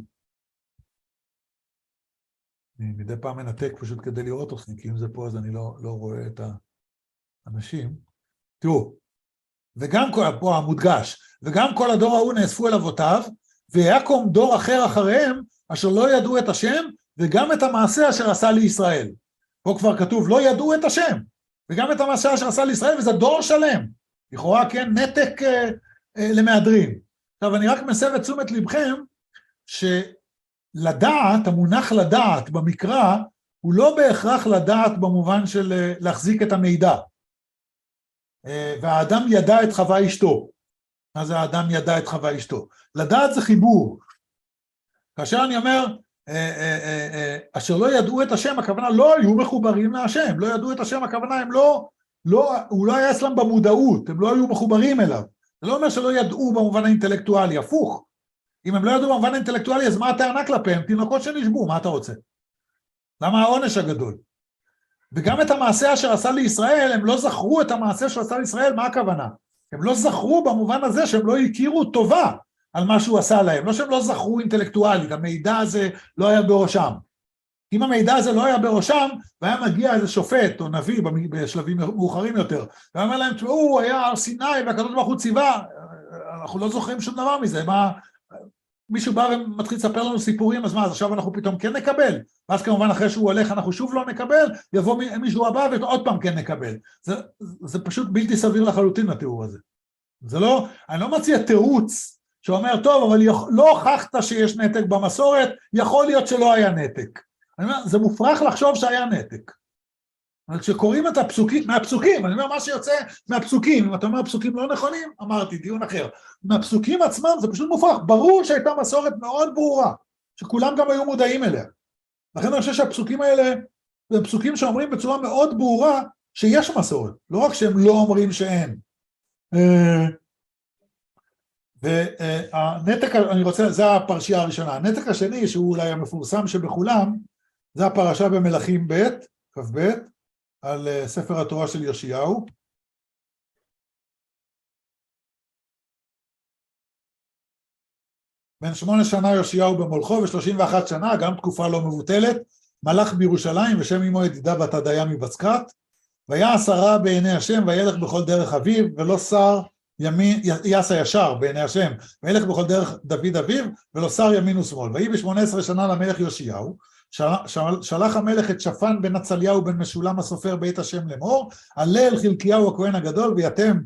[SPEAKER 1] אני מדי פעם מנתק פשוט כדי לראות אתכם, כי אם זה פה אז אני לא, לא רואה את האנשים. תראו, וגם כל, פה המודגש, וגם כל הדור ההוא נאספו אל אבותיו, ויקום דור אחר אחריהם, אשר לא ידעו את השם, וגם את המעשה אשר עשה לישראל. פה כבר כתוב, לא ידעו את השם, וגם את המעשה אשר עשה לישראל, וזה דור שלם. לכאורה, כן, נתק אה, אה, למהדרין. עכשיו, אני רק מסב את תשומת לבכם, ש... לדעת, המונח לדעת במקרא, הוא לא בהכרח לדעת במובן של להחזיק את המידע. והאדם ידע את חווה אשתו. מה זה האדם ידע את חווה אשתו? לדעת זה חיבור. כאשר אני אומר, אשר לא ידעו את השם, הכוונה לא היו מחוברים להשם, לא ידעו את השם, הכוונה הם לא, לא, הוא לא היה אצלם במודעות, הם לא היו מחוברים אליו. זה לא אומר שלא ידעו במובן האינטלקטואלי, הפוך. אם הם לא ידעו במובן האינטלקטואלי, אז מה הטענה כלפיהם? תינוקות שנשבו, מה אתה רוצה? למה העונש הגדול? וגם את המעשה אשר עשה לישראל, הם לא זכרו את המעשה שעשה לישראל, מה הכוונה? הם לא זכרו במובן הזה שהם לא הכירו טובה על מה שהוא עשה להם, לא שהם לא זכרו אינטלקטואלית, המידע הזה לא היה בראשם. אם המידע הזה לא היה בראשם, והיה מגיע איזה שופט או נביא בשלבים מאוחרים יותר, והיה אומר להם, תשמעו, הוא היה הר סיני והקדוש ברוך הוא ציווה, אנחנו לא זוכרים שום דבר מזה, מה... מישהו בא ומתחיל לספר לנו סיפורים, אז מה, אז עכשיו אנחנו פתאום כן נקבל, ואז כמובן אחרי שהוא הולך אנחנו שוב לא נקבל, יבוא מישהו הבא ועוד פעם כן נקבל. זה, זה פשוט בלתי סביר לחלוטין התיאור הזה. זה לא, אני לא מציע תירוץ שאומר, טוב, אבל לא הוכחת שיש נתק במסורת, יכול להיות שלא היה נתק. אני אומר, זה מופרך לחשוב שהיה נתק. אבל כשקוראים את הפסוקים, מהפסוקים, אני אומר מה שיוצא מהפסוקים, אם אתה אומר פסוקים לא נכונים, אמרתי, דיון אחר. מהפסוקים עצמם זה פשוט מופרך, ברור שהייתה מסורת מאוד ברורה, שכולם גם היו מודעים אליה. לכן אני חושב שהפסוקים האלה, זה פסוקים שאומרים בצורה מאוד ברורה, שיש מסורת, לא רק שהם לא אומרים שאין. והנתק, אני רוצה, זה הפרשייה הראשונה, הנתק השני, שהוא אולי המפורסם שבכולם, זה הפרשה במלכים ב' כ"ב, על ספר התורה של יאשיהו. בן שמונה שנה יאשיהו במולכו, ושלושים ואחת שנה, גם תקופה לא מבוטלת, מלך בירושלים, ושם אמו ידידה בת עדיה מבצקת, ויעש הרע בעיני השם, וילך בכל דרך אביו, ולא שר ימין, יעש הישר בעיני השם, וילך בכל דרך דוד אביו, ולא שר ימין ושמאל. ויהי בשמונה עשרה שנה למלך יאשיהו, שלח המלך את שפן בן עצליהו בן משולם הסופר בית השם לאמור, עלה אל חלקיהו הכהן הגדול ויתם,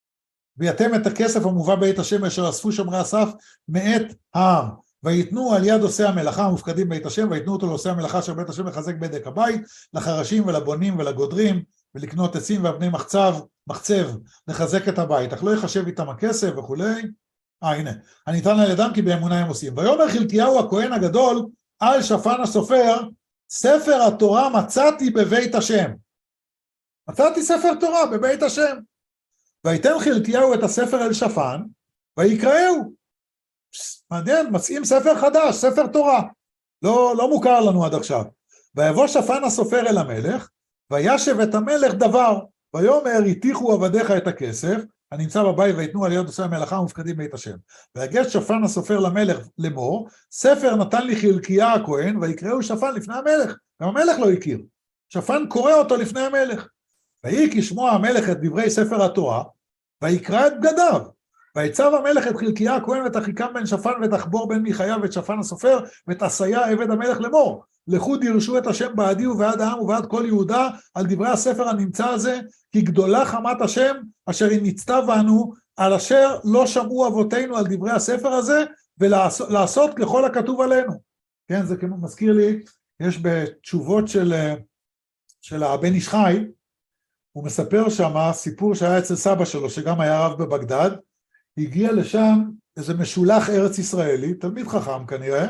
[SPEAKER 1] ויתם את הכסף המובא בית השם אשר אספו שומרי הסף מאת העם, ויתנו על יד עושי המלאכה המופקדים בית השם, ויתנו אותו לעושי המלאכה אשר בית השם לחזק בדק הבית, לחרשים ולבונים ולגודרים, ולקנות עצים ואבני מחצב, מחצב, לחזק את הבית, אך לא יחשב איתם הכסף וכולי. אה, הנה, הניתן על ידם כי באמונה הם עושים. ויאמר חלקיהו הכהן הגדול, על שפן הסופר, ספר התורה מצאתי בבית השם. מצאתי ספר תורה בבית השם. ויתן חלקיהו את הספר אל שפן, ויקראהו. מעניין, מצאים ספר חדש, ספר תורה. לא, לא מוכר לנו עד עכשיו. ויבוא שפן הסופר אל המלך, וישב את המלך דבר, ויאמר הטיחו עבדיך את הכסף, הנמצא בבית ויתנו על יד עושי המלאכה המופקדים בית השם. ויגש שפן הסופר למלך לאמור, ספר נתן לי חלקיה הכהן, ויקראו שפן לפני המלך, גם המלך לא הכיר. שפן קורא אותו לפני המלך. ויהי כשמוע המלך את דברי ספר התורה, ויקרא את בגדיו. ויצב המלך את חלקיה הכהן ואת אחיקם בן שפן ואת אחבור בן מיכאיה ואת שפן הסופר ואת עשיה עבד המלך לאמור. לכו דירשו את השם בעדי ובעד העם ובעד כל יהודה על דברי הספר הנמצא הזה, כי גדולה חמת השם אשר היא ניצתה בנו, על אשר לא שמעו אבותינו על דברי הספר הזה, ולעשות ככל הכתוב עלינו. כן, זה כמו מזכיר לי, יש בתשובות של, של הבן איש חי, הוא מספר שם סיפור שהיה אצל סבא שלו, שגם היה רב בבגדד, הגיע לשם איזה משולח ארץ ישראלי, תלמיד חכם כנראה,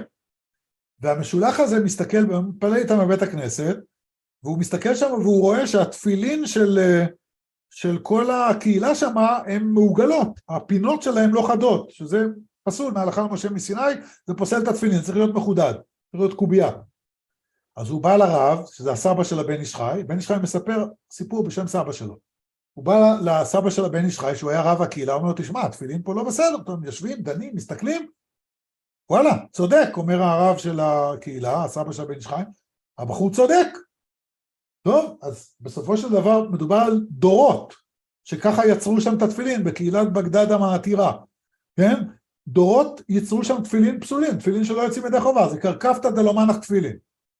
[SPEAKER 1] והמשולח הזה מסתכל, ומפלל איתם בבית הכנסת, והוא מסתכל שם והוא רואה שהתפילין של, של כל הקהילה שם הן מעוגלות, הפינות שלהם לא חדות, שזה פסול, מהלכה למשה מסיני, זה פוסל את התפילין, צריך להיות מחודד, צריך להיות קובייה. אז הוא בא לרב, שזה הסבא של הבן איש חי, בן איש חי מספר סיפור בשם סבא שלו. הוא בא לסבא של הבן איש חי, שהוא היה רב הקהילה, הוא אומר לו, תשמע, התפילין פה לא בסדר, אתם יושבים, דנים, מסתכלים, וואלה, צודק, אומר הרב של הקהילה, הסבא של הבן איש חי, הבחור צודק. טוב, אז בסופו של דבר מדובר על דורות, שככה יצרו שם את התפילין, בקהילת בגדד המעתירה, כן? דורות יצרו שם תפילין פסולין, תפילין שלא יוצאים ידי חובה, זה קרקפתא דלא מנח תפילין.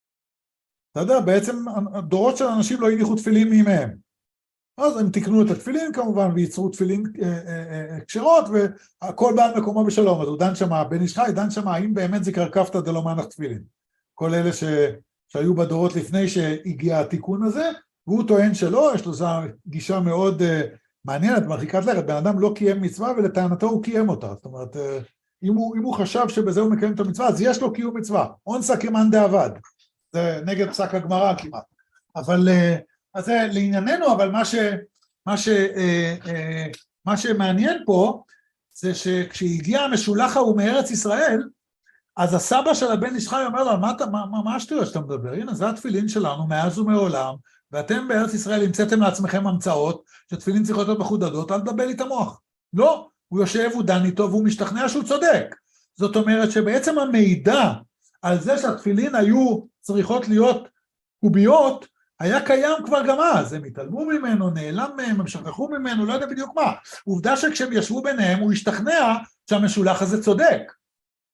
[SPEAKER 1] אתה יודע, בעצם דורות של אנשים לא הניחו תפילין מימיהם. אז הם תקנו את התפילין כמובן, וייצרו תפילין קשרות, והכל בא על מקומו בשלום. אז הוא דן שמה, בן איש חי, דן שמה, האם באמת זה קרקפתא דלא מנח תפילין. כל אלה ש... שהיו בדורות לפני שהגיע התיקון הזה, והוא טוען שלא, יש לו גישה מאוד uh, מעניינת, מרחיקת לכת, בן אדם לא קיים מצווה, ולטענתו הוא קיים אותה. זאת אומרת, uh, אם, הוא, אם הוא חשב שבזה הוא מקיים את המצווה, אז יש לו קיום מצווה. אונסה כמאן דעבד. זה נגד פסק הגמרא כמעט. אבל, uh, אז זה לענייננו, אבל מה, ש, מה, ש, uh, uh, מה שמעניין פה, זה שכשהגיע המשולח ההוא מארץ ישראל, אז הסבא של הבן איש חי אומר לו, מה, מה, מה, מה השטויות שאתה מדבר? הנה, זה התפילין שלנו מאז ומעולם, ואתם בארץ ישראל המצאתם לעצמכם המצאות, שתפילין צריכות להיות מחודדות, אל תדבר לי את המוח. לא, הוא יושב, הוא דן איתו, והוא משתכנע שהוא צודק. זאת אומרת שבעצם המידע על זה שהתפילין היו צריכות להיות קוביות, היה קיים כבר גם אז, הם התעלמו ממנו, נעלם מהם, הם שכחו ממנו, לא יודע בדיוק מה. עובדה שכשהם ישבו ביניהם, הוא השתכנע שהמשולח הזה צודק.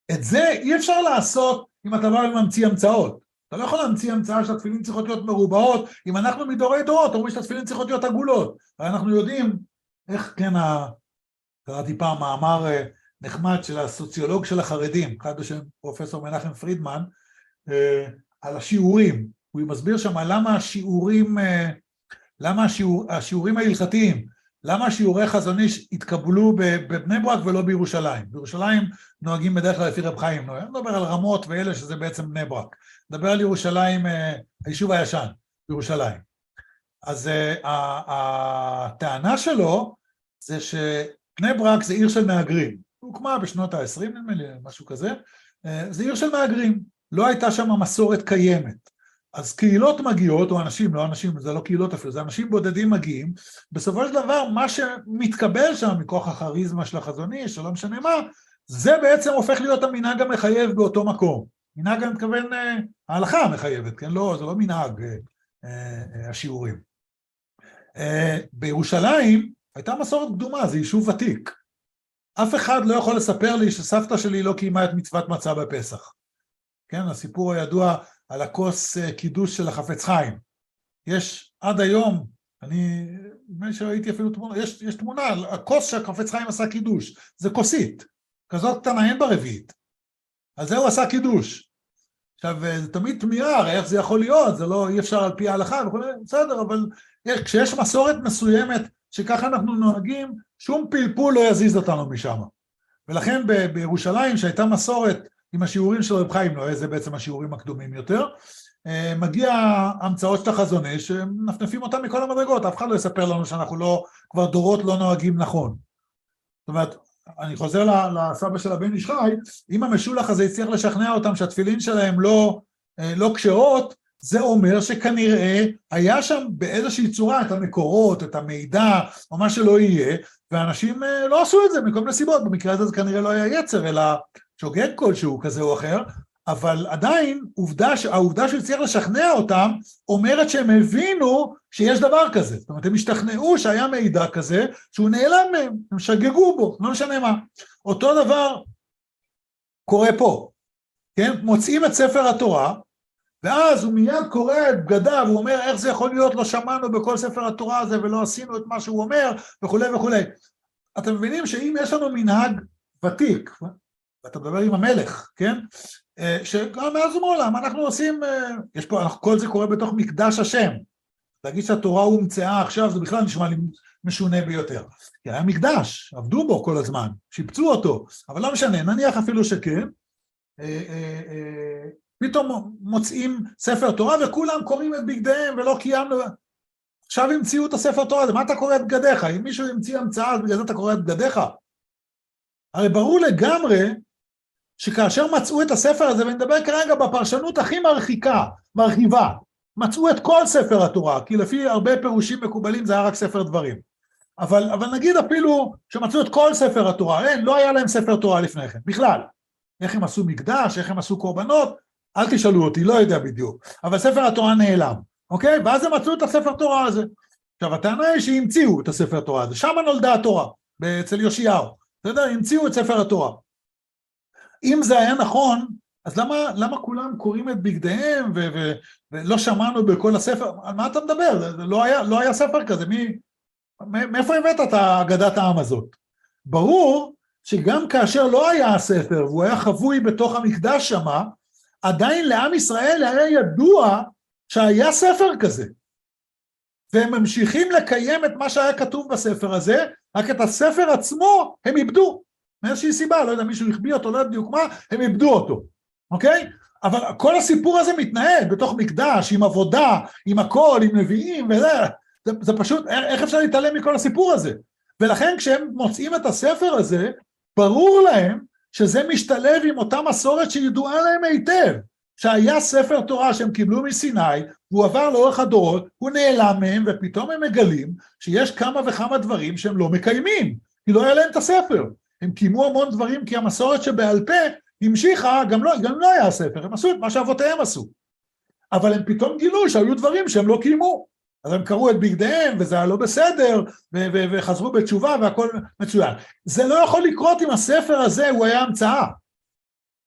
[SPEAKER 1] את זה אי אפשר לעשות אם אתה בא וממציא המצאות. אתה לא יכול להמציא המצאה שהתפילין צריכות להיות מרובעות, אם אנחנו מדורי דורות, אומרים שהתפילין צריכות להיות עגולות, ואנחנו יודעים איך, כן, ה... קראתי פעם מאמר נחמד של הסוציולוג של החרדים, אחד בשם פרופסור מנחם פרידמן, על השיעורים, הוא מסביר שם למה השיעורים, למה השיעור, השיעורים ההלכתיים, למה שיעורי חזון איש התקבלו בבני ברק ולא בירושלים. בירושלים נוהגים בדרך כלל לפי רב חיים, אני מדבר על רמות ואלה שזה בעצם בני ברק. נדבר על ירושלים, היישוב הישן, בירושלים. אז הטענה שלו זה שבני ברק זה עיר של מהגרים. הוא הוקמה בשנות ה-עשרים, נדמה לי, משהו כזה. זה עיר של מהגרים. לא הייתה שם מסורת קיימת. אז קהילות מגיעות, או אנשים, לא אנשים, זה לא קהילות אפילו, זה אנשים בודדים מגיעים, בסופו של דבר, מה שמתקבל שם, מכוח החריזמה של החזון איש, שלא משנה מה, זה בעצם הופך להיות המנהג המחייב באותו מקום. מנהג, אני מתכוון, ההלכה המחייבת, כן? לא, זה לא מנהג השיעורים. בירושלים, הייתה מסורת קדומה, זה יישוב ותיק. אף אחד לא יכול לספר לי שסבתא שלי לא קיימה את מצוות מצה בפסח. כן, הסיפור הידוע על הכוס קידוש של החפץ חיים. יש עד היום, אני, מה שראיתי אפילו תמונה, יש, יש תמונה, הכוס שהחפץ חיים עשה קידוש, זה כוסית, כזאת קטנה, אין ברביעית. אז זה הוא עשה קידוש. עכשיו, זה תמיד תמיהה, הרי איך זה יכול להיות, זה לא, אי אפשר על פי ההלכה, וכו', בסדר, אבל יש, כשיש מסורת מסוימת, שככה אנחנו נוהגים, שום פלפול לא יזיז אותנו משם. ולכן ב- בירושלים, שהייתה מסורת, עם השיעורים של רב חיים, לא, זה בעצם השיעורים הקדומים יותר, מגיע המצאות של החזון איש, שנפנפים אותם מכל המדרגות, אף אחד לא יספר לנו שאנחנו לא, כבר דורות לא נוהגים נכון. זאת אומרת, אני חוזר לסבא של הבן איש חי, אם המשולח הזה הצליח לשכנע אותם שהתפילין שלהם לא, לא כשרות, זה אומר שכנראה היה שם באיזושהי צורה את המקורות, את המידע, או מה שלא יהיה, ואנשים לא עשו את זה מכל מיני סיבות, במקרה הזה זה כנראה לא היה יצר, אלא שוגג כלשהו כזה או אחר, אבל עדיין עובדה, העובדה שהוא הצליח לשכנע אותם, אומרת שהם הבינו שיש דבר כזה. זאת אומרת, הם השתכנעו שהיה מידע כזה, שהוא נעלם מהם, הם שגגו בו, לא משנה מה. אותו דבר קורה פה, כן? מוצאים את ספר התורה, ואז הוא מיד קורא את בגדיו, הוא אומר, איך זה יכול להיות, לא שמענו בכל ספר התורה הזה, ולא עשינו את מה שהוא אומר, וכו' וכו'. אתם מבינים שאם יש לנו מנהג ותיק, ואתה מדבר עם המלך, כן? שגם מאז ומעולם, אנחנו עושים, יש פה, כל זה קורה בתוך מקדש השם. להגיד שהתורה הומצאה עכשיו, זה בכלל נשמע לי משונה ביותר. כי היה מקדש, עבדו בו כל הזמן, שיפצו אותו, אבל לא משנה, נניח אפילו שכן, פתאום מוצאים ספר תורה, וכולם קוראים את בגדיהם, ולא קיימנו, עכשיו המציאו את הספר תורה, מה אתה קורא את בגדיך? אם מישהו המציא המצאה, אז בגלל זה אתה קורא את בגדיך. הרי ברור לגמרי, שכאשר מצאו את הספר הזה, ואני מדבר כרגע בפרשנות הכי מרחיקה, מרחיבה, מצאו את כל ספר התורה, כי לפי הרבה פירושים מקובלים זה היה רק ספר דברים. אבל, אבל נגיד אפילו שמצאו את כל ספר התורה, אין, לא היה להם ספר תורה לפני כן, בכלל. איך הם עשו מקדש, איך הם עשו קורבנות, אל תשאלו אותי, לא יודע בדיוק. אבל ספר התורה נעלם, אוקיי? ואז הם מצאו את הספר תורה הזה. עכשיו, הטענה היא שהמציאו את הספר תורה הזה, שם נולדה התורה, אצל יאשיהו. אתה יודע, המציאו את ספר התורה. אם זה היה נכון, אז למה, למה כולם קוראים את בגדיהם ו- ו- ולא שמענו בכל הספר? על מה אתה מדבר? לא היה, לא היה ספר כזה. מי, מאיפה הבאת את אגדת העם הזאת? ברור שגם כאשר לא היה הספר והוא היה חבוי בתוך המקדש שמה, עדיין לעם ישראל היה ידוע שהיה ספר כזה. והם ממשיכים לקיים את מה שהיה כתוב בספר הזה, רק את הספר עצמו הם איבדו. מאיזושהי סיבה, לא יודע, מישהו החביא אותו, לא יודע בדיוק מה, הם איבדו אותו, אוקיי? אבל כל הסיפור הזה מתנהל בתוך מקדש, עם עבודה, עם הכל, עם נביאים וזה, זה, זה פשוט, איך אפשר להתעלם מכל הסיפור הזה? ולכן כשהם מוצאים את הספר הזה, ברור להם שזה משתלב עם אותה מסורת שידועה להם היטב, שהיה ספר תורה שהם קיבלו מסיני, והוא עבר לאורך הדורות, הוא נעלם מהם, ופתאום הם מגלים שיש כמה וכמה דברים שהם לא מקיימים, כי לא היה להם את הספר. הם קיימו המון דברים, כי המסורת שבעל פה המשיכה, גם לא, גם לא היה הספר, הם עשו את מה שאבותיהם עשו. אבל הם פתאום גילו שהיו דברים שהם לא קיימו. אז הם קראו את בגדיהם, וזה היה לא בסדר, ו- ו- וחזרו בתשובה, והכל מצוין. זה לא יכול לקרות אם הספר הזה הוא היה המצאה.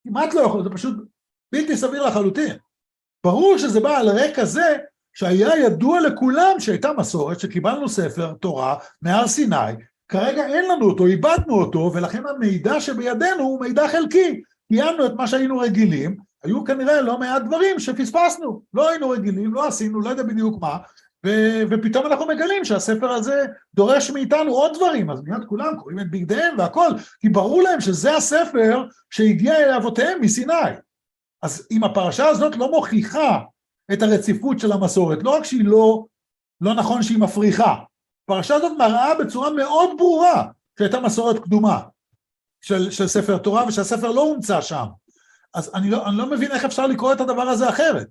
[SPEAKER 1] כמעט לא יכול, זה פשוט בלתי סביר לחלוטין. ברור שזה בא על רקע זה, שהיה ידוע לכולם שהייתה מסורת, שקיבלנו ספר תורה מהר סיני, כרגע אין לנו אותו, איבדנו אותו, ולכן המידע שבידינו הוא מידע חלקי, קיימנו את מה שהיינו רגילים, היו כנראה לא מעט דברים שפספסנו, לא היינו רגילים, לא עשינו, לא יודע בדיוק מה, ו- ופתאום אנחנו מגלים שהספר הזה דורש מאיתנו עוד דברים, אז מיד כולם קוראים את בגדיהם והכל, כי ברור להם שזה הספר שהגיע אל אבותיהם מסיני. אז אם הפרשה הזאת לא מוכיחה את הרציפות של המסורת, לא רק שהיא לא, לא נכון שהיא מפריחה, הפרשה הזאת מראה בצורה מאוד ברורה שהייתה מסורת קדומה של, של ספר תורה, ושהספר לא הומצא שם. אז אני לא, אני לא מבין איך אפשר לקרוא את הדבר הזה אחרת.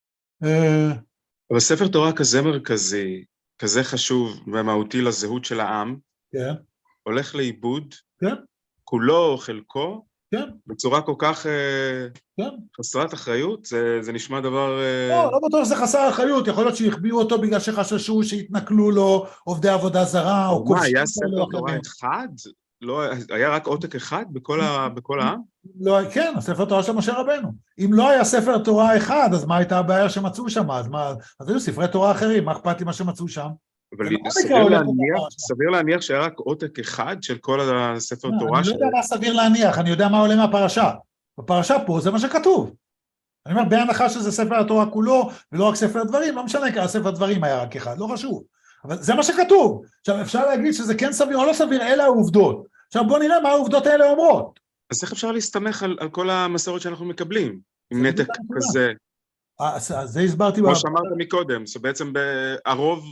[SPEAKER 3] אבל ספר תורה כזה מרכזי, כזה חשוב ומהותי לזהות של העם,
[SPEAKER 1] כן.
[SPEAKER 3] הולך לאיבוד,
[SPEAKER 1] כן.
[SPEAKER 3] כולו או חלקו,
[SPEAKER 1] כן.
[SPEAKER 3] בצורה כל כך
[SPEAKER 1] כן.
[SPEAKER 3] חסרת אחריות, זה, זה נשמע דבר...
[SPEAKER 1] לא, לא בטוח שזה חסר אחריות, יכול להיות שהחביאו אותו בגלל שחששו שהתנכלו לו עובדי עבודה זרה, או
[SPEAKER 3] מה, היה ספר תורה אחד? לא, היה רק עותק אחד בכל, ה, בכל העם?
[SPEAKER 1] לא, כן, הספר תורה של משה רבנו. אם לא היה ספר תורה אחד, אז מה הייתה הבעיה שמצאו שם? אז, מה, אז היו ספרי תורה אחרים, מה אכפת לי מה שמצאו שם?
[SPEAKER 3] אבל סביר להניח, סביר להניח שהיה רק עותק אחד של כל הספר
[SPEAKER 1] לא,
[SPEAKER 3] תורה.
[SPEAKER 1] אני לא יודע מה סביר להניח, אני יודע מה עולה מהפרשה. בפרשה פה זה מה שכתוב. אני אומר, בהנחה שזה ספר התורה כולו, ולא רק ספר דברים, לא משנה, כי הספר דברים היה רק אחד, לא חשוב. אבל זה מה שכתוב. עכשיו, אפשר להגיד שזה כן סביר או לא סביר, אלה העובדות. עכשיו, בוא נראה מה העובדות האלה אומרות.
[SPEAKER 3] אז איך אפשר להסתמך על, על כל המסורת שאנחנו מקבלים, עם נתק כזה?
[SPEAKER 1] אז זה הסברתי...
[SPEAKER 3] כמו שאמרת מקודם, שבעצם הרוב...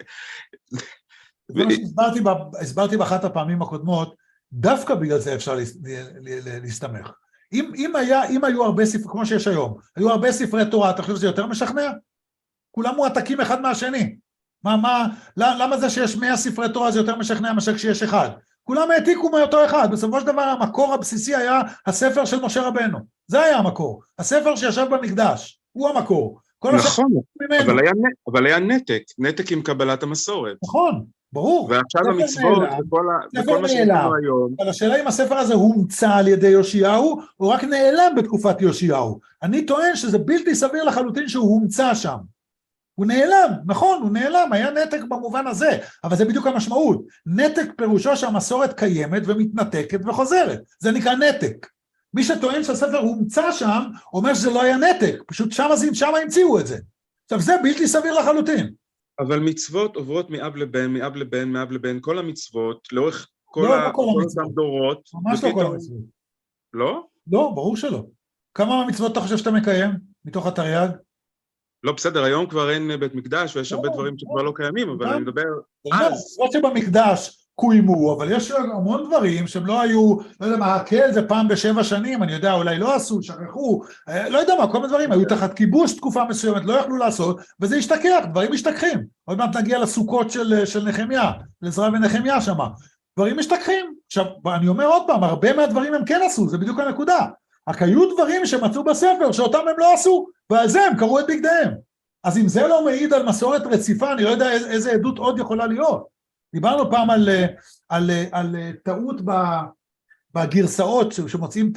[SPEAKER 1] זה מה שהסברתי, הסברתי באחת הפעמים הקודמות, דווקא בגלל זה אפשר להסתמך. אם, אם, היה, אם היו הרבה ספרי, כמו שיש היום, היו הרבה ספרי תורה, אתה חושב שזה יותר משכנע? כולם מועתקים אחד מהשני. מה, מה, למה זה שיש מאה ספרי תורה זה יותר משכנע מאשר כשיש אחד? כולם העתיקו מאותו אחד, בסופו של דבר המקור הבסיסי היה הספר של משה רבנו, זה היה המקור, הספר שישב במקדש, הוא המקור.
[SPEAKER 3] נכון, אבל היה, אבל היה נתק, נתק עם קבלת המסורת.
[SPEAKER 1] נכון, ברור.
[SPEAKER 3] ועכשיו המצוות וכל מה שאנחנו היום.
[SPEAKER 1] אבל השאלה אם הספר הזה הומצא על ידי יאשיהו, או רק נעלם בתקופת יאשיהו. אני טוען שזה בלתי סביר לחלוטין שהוא הומצא שם. הוא נעלם, נכון, הוא נעלם, היה נתק במובן הזה, אבל זה בדיוק המשמעות. נתק פירושו שהמסורת קיימת ומתנתקת וחוזרת. זה נקרא נתק. מי שטוען שהספר הומצא שם, אומר שזה לא היה נתק, פשוט שם, שם המציאו את זה. עכשיו, זה בלתי סביר לחלוטין.
[SPEAKER 3] אבל מצוות עוברות מאב לבן, מאב לבן, מאב לבן, כל המצוות, לאורך כל
[SPEAKER 1] לא,
[SPEAKER 3] ה...
[SPEAKER 1] לא כל המצוות.
[SPEAKER 3] דורות.
[SPEAKER 1] ממש לא כל המצוות.
[SPEAKER 3] לא?
[SPEAKER 1] לא, ברור שלא. כמה מצוות אתה חושב שאתה מקיים מתוך התרי"ג?
[SPEAKER 3] לא, בסדר, היום כבר אין בית מקדש, ויש הרבה דברים שכבר לא קיימים, אבל אני מדבר אז.
[SPEAKER 1] לא שבמקדש קוימו, אבל יש המון דברים שהם לא היו, לא יודע מה, הקהל זה פעם בשבע שנים, אני יודע, אולי לא עשו, שכחו, לא יודע מה, כל מיני דברים, היו תחת כיבוש תקופה מסוימת, לא יכלו לעשות, וזה השתכח, דברים משתכחים. עוד מעט נגיע לסוכות של, של נחמיה, לעזרא ונחמיה שמה. דברים משתכחים. עכשיו, אני אומר עוד פעם, הרבה מהדברים הם כן עשו, זה בדיוק הנקודה. רק היו דברים שמצאו בספר, שאותם הם לא עשו, ועל זה הם קראו את בגדיהם. אז אם זה לא מעיד על מסורת רציפה, אני לא יודע איזה עדות עוד יכולה להיות. דיברנו פעם על, על, על, על טעות בגרסאות, שמוצאים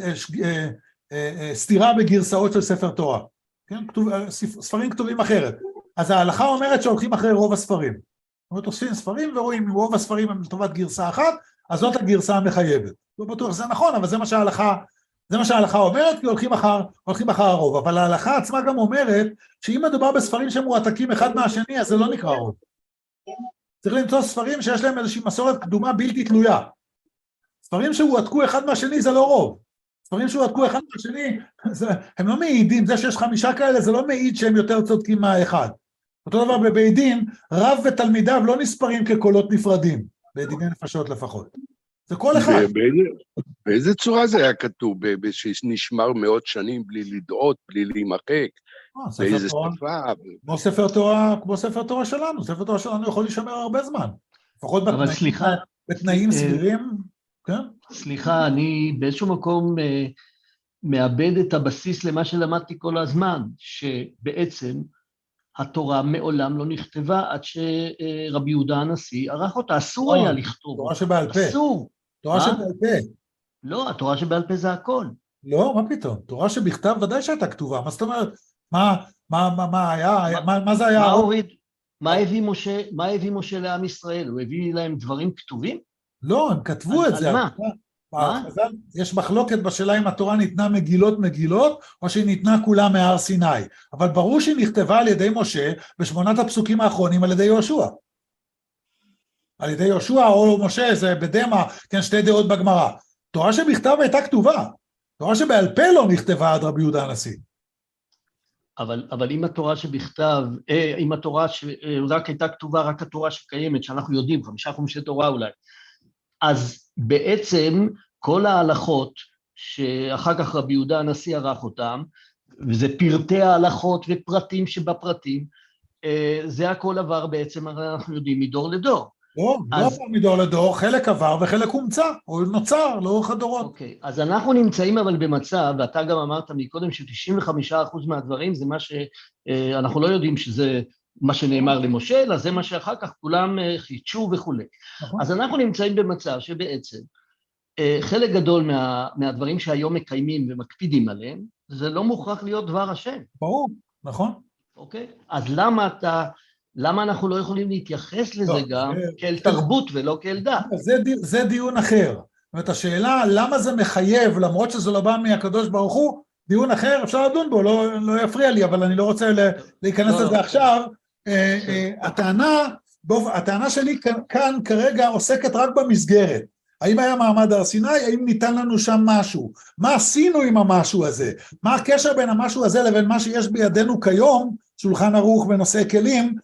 [SPEAKER 1] סתירה בגרסאות של ספר תורה. כן? כתוב, ספרים כתובים אחרת. אז ההלכה אומרת שהולכים אחרי רוב הספרים. זאת אומרת, אוספים ספרים ורואים, אם רוב הספרים הם לטובת גרסה אחת, אז זאת הגרסה המחייבת. לא בטוח שזה נכון, אבל זה מה שההלכה, זה מה שההלכה אומרת, כי הולכים אחר, הולכים אחר הרוב. אבל ההלכה עצמה גם אומרת, שאם מדובר בספרים שמועתקים אחד מהשני, אז זה לא נקרא רוב. צריך למצוא ספרים שיש להם איזושהי מסורת קדומה בלתי תלויה. ספרים שהועתקו אחד מהשני זה לא רוב. ספרים שהועתקו אחד מהשני, זה, הם לא מעידים, זה שיש חמישה כאלה, זה לא מעיד שהם יותר צודקים מהאחד. אותו דבר בבית דין, רב ותלמידיו לא נספרים כקולות נפרדים, בדיני נפשות לפחות. זה כל אחד.
[SPEAKER 4] באיזה צורה זה היה כתוב, שנשמר מאות שנים בלי לדעות, בלי להימחק? באיזה שפה?
[SPEAKER 1] כמו ספר תורה, כמו ספר תורה שלנו, ספר תורה שלנו יכול להישמר הרבה זמן. לפחות בתנאים סבירים, כן?
[SPEAKER 5] סליחה, אני באיזשהו מקום מאבד את הבסיס למה שלמדתי כל הזמן, שבעצם התורה מעולם לא נכתבה עד שרבי יהודה הנשיא ערך אותה, אסור היה לכתוב.
[SPEAKER 1] תורה שבעל פה.
[SPEAKER 5] אסור.
[SPEAKER 1] תורה שבעל פה.
[SPEAKER 5] לא, התורה שבעל פה זה הכל.
[SPEAKER 1] לא, מה פתאום? תורה שבכתב ודאי שהייתה כתובה, מה זאת אומרת? מה, מה, מה, מה היה, מה, מה זה היה?
[SPEAKER 5] מה הוריד, מה הביא משה, מה הביא משה לעם ישראל? הוא הביא להם דברים כתובים?
[SPEAKER 1] לא, הם כתבו
[SPEAKER 5] על,
[SPEAKER 1] את זה.
[SPEAKER 5] על מה? מה?
[SPEAKER 1] יש מחלוקת בשאלה אם התורה ניתנה מגילות מגילות, או שהיא ניתנה כולה מהר סיני. אבל ברור שהיא נכתבה על ידי משה, בשמונת הפסוקים האחרונים על ידי יהושע. על ידי יהושע או משה, זה בדמה, כן, שתי דעות בגמרא. תורה שבכתב הייתה כתובה. תורה שבעל פה לא נכתבה עד רבי יהודה הנשיא.
[SPEAKER 5] אבל, אבל אם התורה שבכתב, אה, אם התורה שרק הייתה כתובה, רק התורה שקיימת, שאנחנו יודעים, חמישה חומשי תורה אולי, אז בעצם כל ההלכות שאחר כך רבי יהודה הנשיא ערך אותם, וזה פרטי ההלכות ופרטים שבפרטים, זה הכל עבר בעצם, אנחנו יודעים, מדור לדור.
[SPEAKER 1] לא, אז... לא עבר מדור לדור, חלק עבר וחלק הומצא, או נוצר לאורך הדורות.
[SPEAKER 5] אוקיי, אז אנחנו נמצאים אבל במצב, ואתה גם אמרת מקודם ש-תשעים וחמישה אחוז מהדברים זה מה שאנחנו לא יודעים שזה מה שנאמר למשה, אלא זה מה שאחר כך כולם חידשו וכו'. אז אנחנו נמצאים במצב שבעצם חלק גדול מה, מהדברים שהיום מקיימים ומקפידים עליהם, זה לא מוכרח להיות דבר השם.
[SPEAKER 1] ברור, נכון.
[SPEAKER 5] אוקיי? אז למה אתה, למה אנחנו לא יכולים להתייחס לזה
[SPEAKER 1] לא,
[SPEAKER 5] גם
[SPEAKER 1] זה,
[SPEAKER 5] כאל
[SPEAKER 1] זה,
[SPEAKER 5] תרבות ולא כאל דת?
[SPEAKER 1] זה, זה דיון אחר. זאת אומרת, השאלה למה זה מחייב, למרות שזה לא בא מהקדוש ברוך הוא, דיון אחר, אפשר לדון בו, לא, לא יפריע לי, אבל אני לא רוצה להיכנס לזה עכשיו. הטענה, הטענה שלי כאן כרגע עוסקת רק במסגרת. האם היה מעמד הר סיני? האם ניתן לנו שם משהו? מה עשינו עם המשהו הזה? מה הקשר בין המשהו הזה לבין מה שיש בידינו כיום, שולחן ערוך בנושא כלים?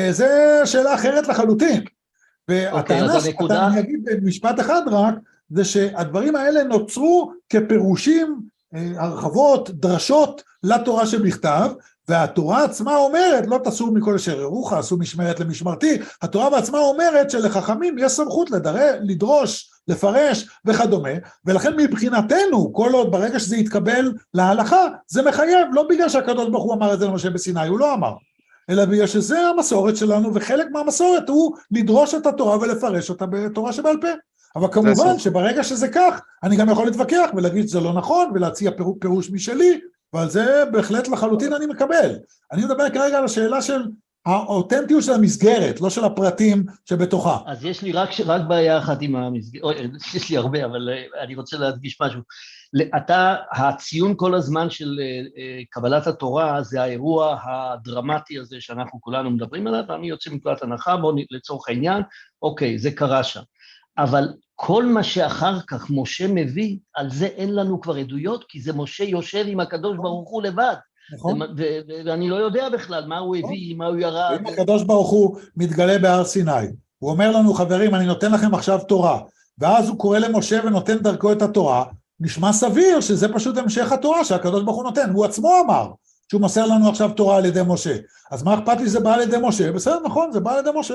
[SPEAKER 1] זה שאלה אחרת לחלוטין. והטענה, אני אגיד במשפט אחד רק, זה שהדברים האלה נוצרו כפירושים, הרחבות, דרשות לתורה שבכתב, והתורה עצמה אומרת, לא תסור מכל אשר יורוך, עשו משמרת למשמרתי, התורה בעצמה אומרת שלחכמים יש סמכות לדרה, לדרוש, לפרש וכדומה, ולכן מבחינתנו, כל עוד ברגע שזה יתקבל להלכה, זה מחייב, לא בגלל שהקדוש ברוך הוא אמר את זה למשה בסיני, הוא לא אמר, אלא בגלל שזה המסורת שלנו, וחלק מהמסורת הוא לדרוש את התורה ולפרש אותה בתורה שבעל פה. אבל כמובן שברגע שזה כך, אני גם יכול להתווכח ולהגיד שזה לא נכון, ולהציע פירוש משלי, אבל זה בהחלט לחלוטין אני מקבל. אני מדבר כרגע על השאלה של האותנטיות של המסגרת, לא של הפרטים שבתוכה.
[SPEAKER 5] אז יש לי רק, רק בעיה אחת עם המסגרת, יש לי הרבה, אבל אני רוצה להדגיש משהו. אתה, הציון כל הזמן של קבלת התורה, זה האירוע הדרמטי הזה שאנחנו כולנו מדברים עליו, ואני יוצא מנקודת הנחה, בואו לצורך העניין, אוקיי, זה קרה שם. אבל כל מה שאחר כך משה מביא, על זה אין לנו כבר עדויות, כי זה משה יושב עם הקדוש ברוך הוא לבד. נכון. ואני לא יודע בכלל מה הוא הביא, מה הוא ירד.
[SPEAKER 1] אם הקדוש ברוך הוא מתגלה בהר סיני, הוא אומר לנו, חברים, אני נותן לכם עכשיו תורה, ואז הוא קורא למשה ונותן דרכו את התורה, נשמע סביר שזה פשוט המשך התורה שהקדוש ברוך הוא נותן, הוא עצמו אמר, שהוא מוסר לנו עכשיו תורה על ידי משה. אז מה אכפת לי זה בא על ידי משה? בסדר, נכון, זה בא על ידי משה.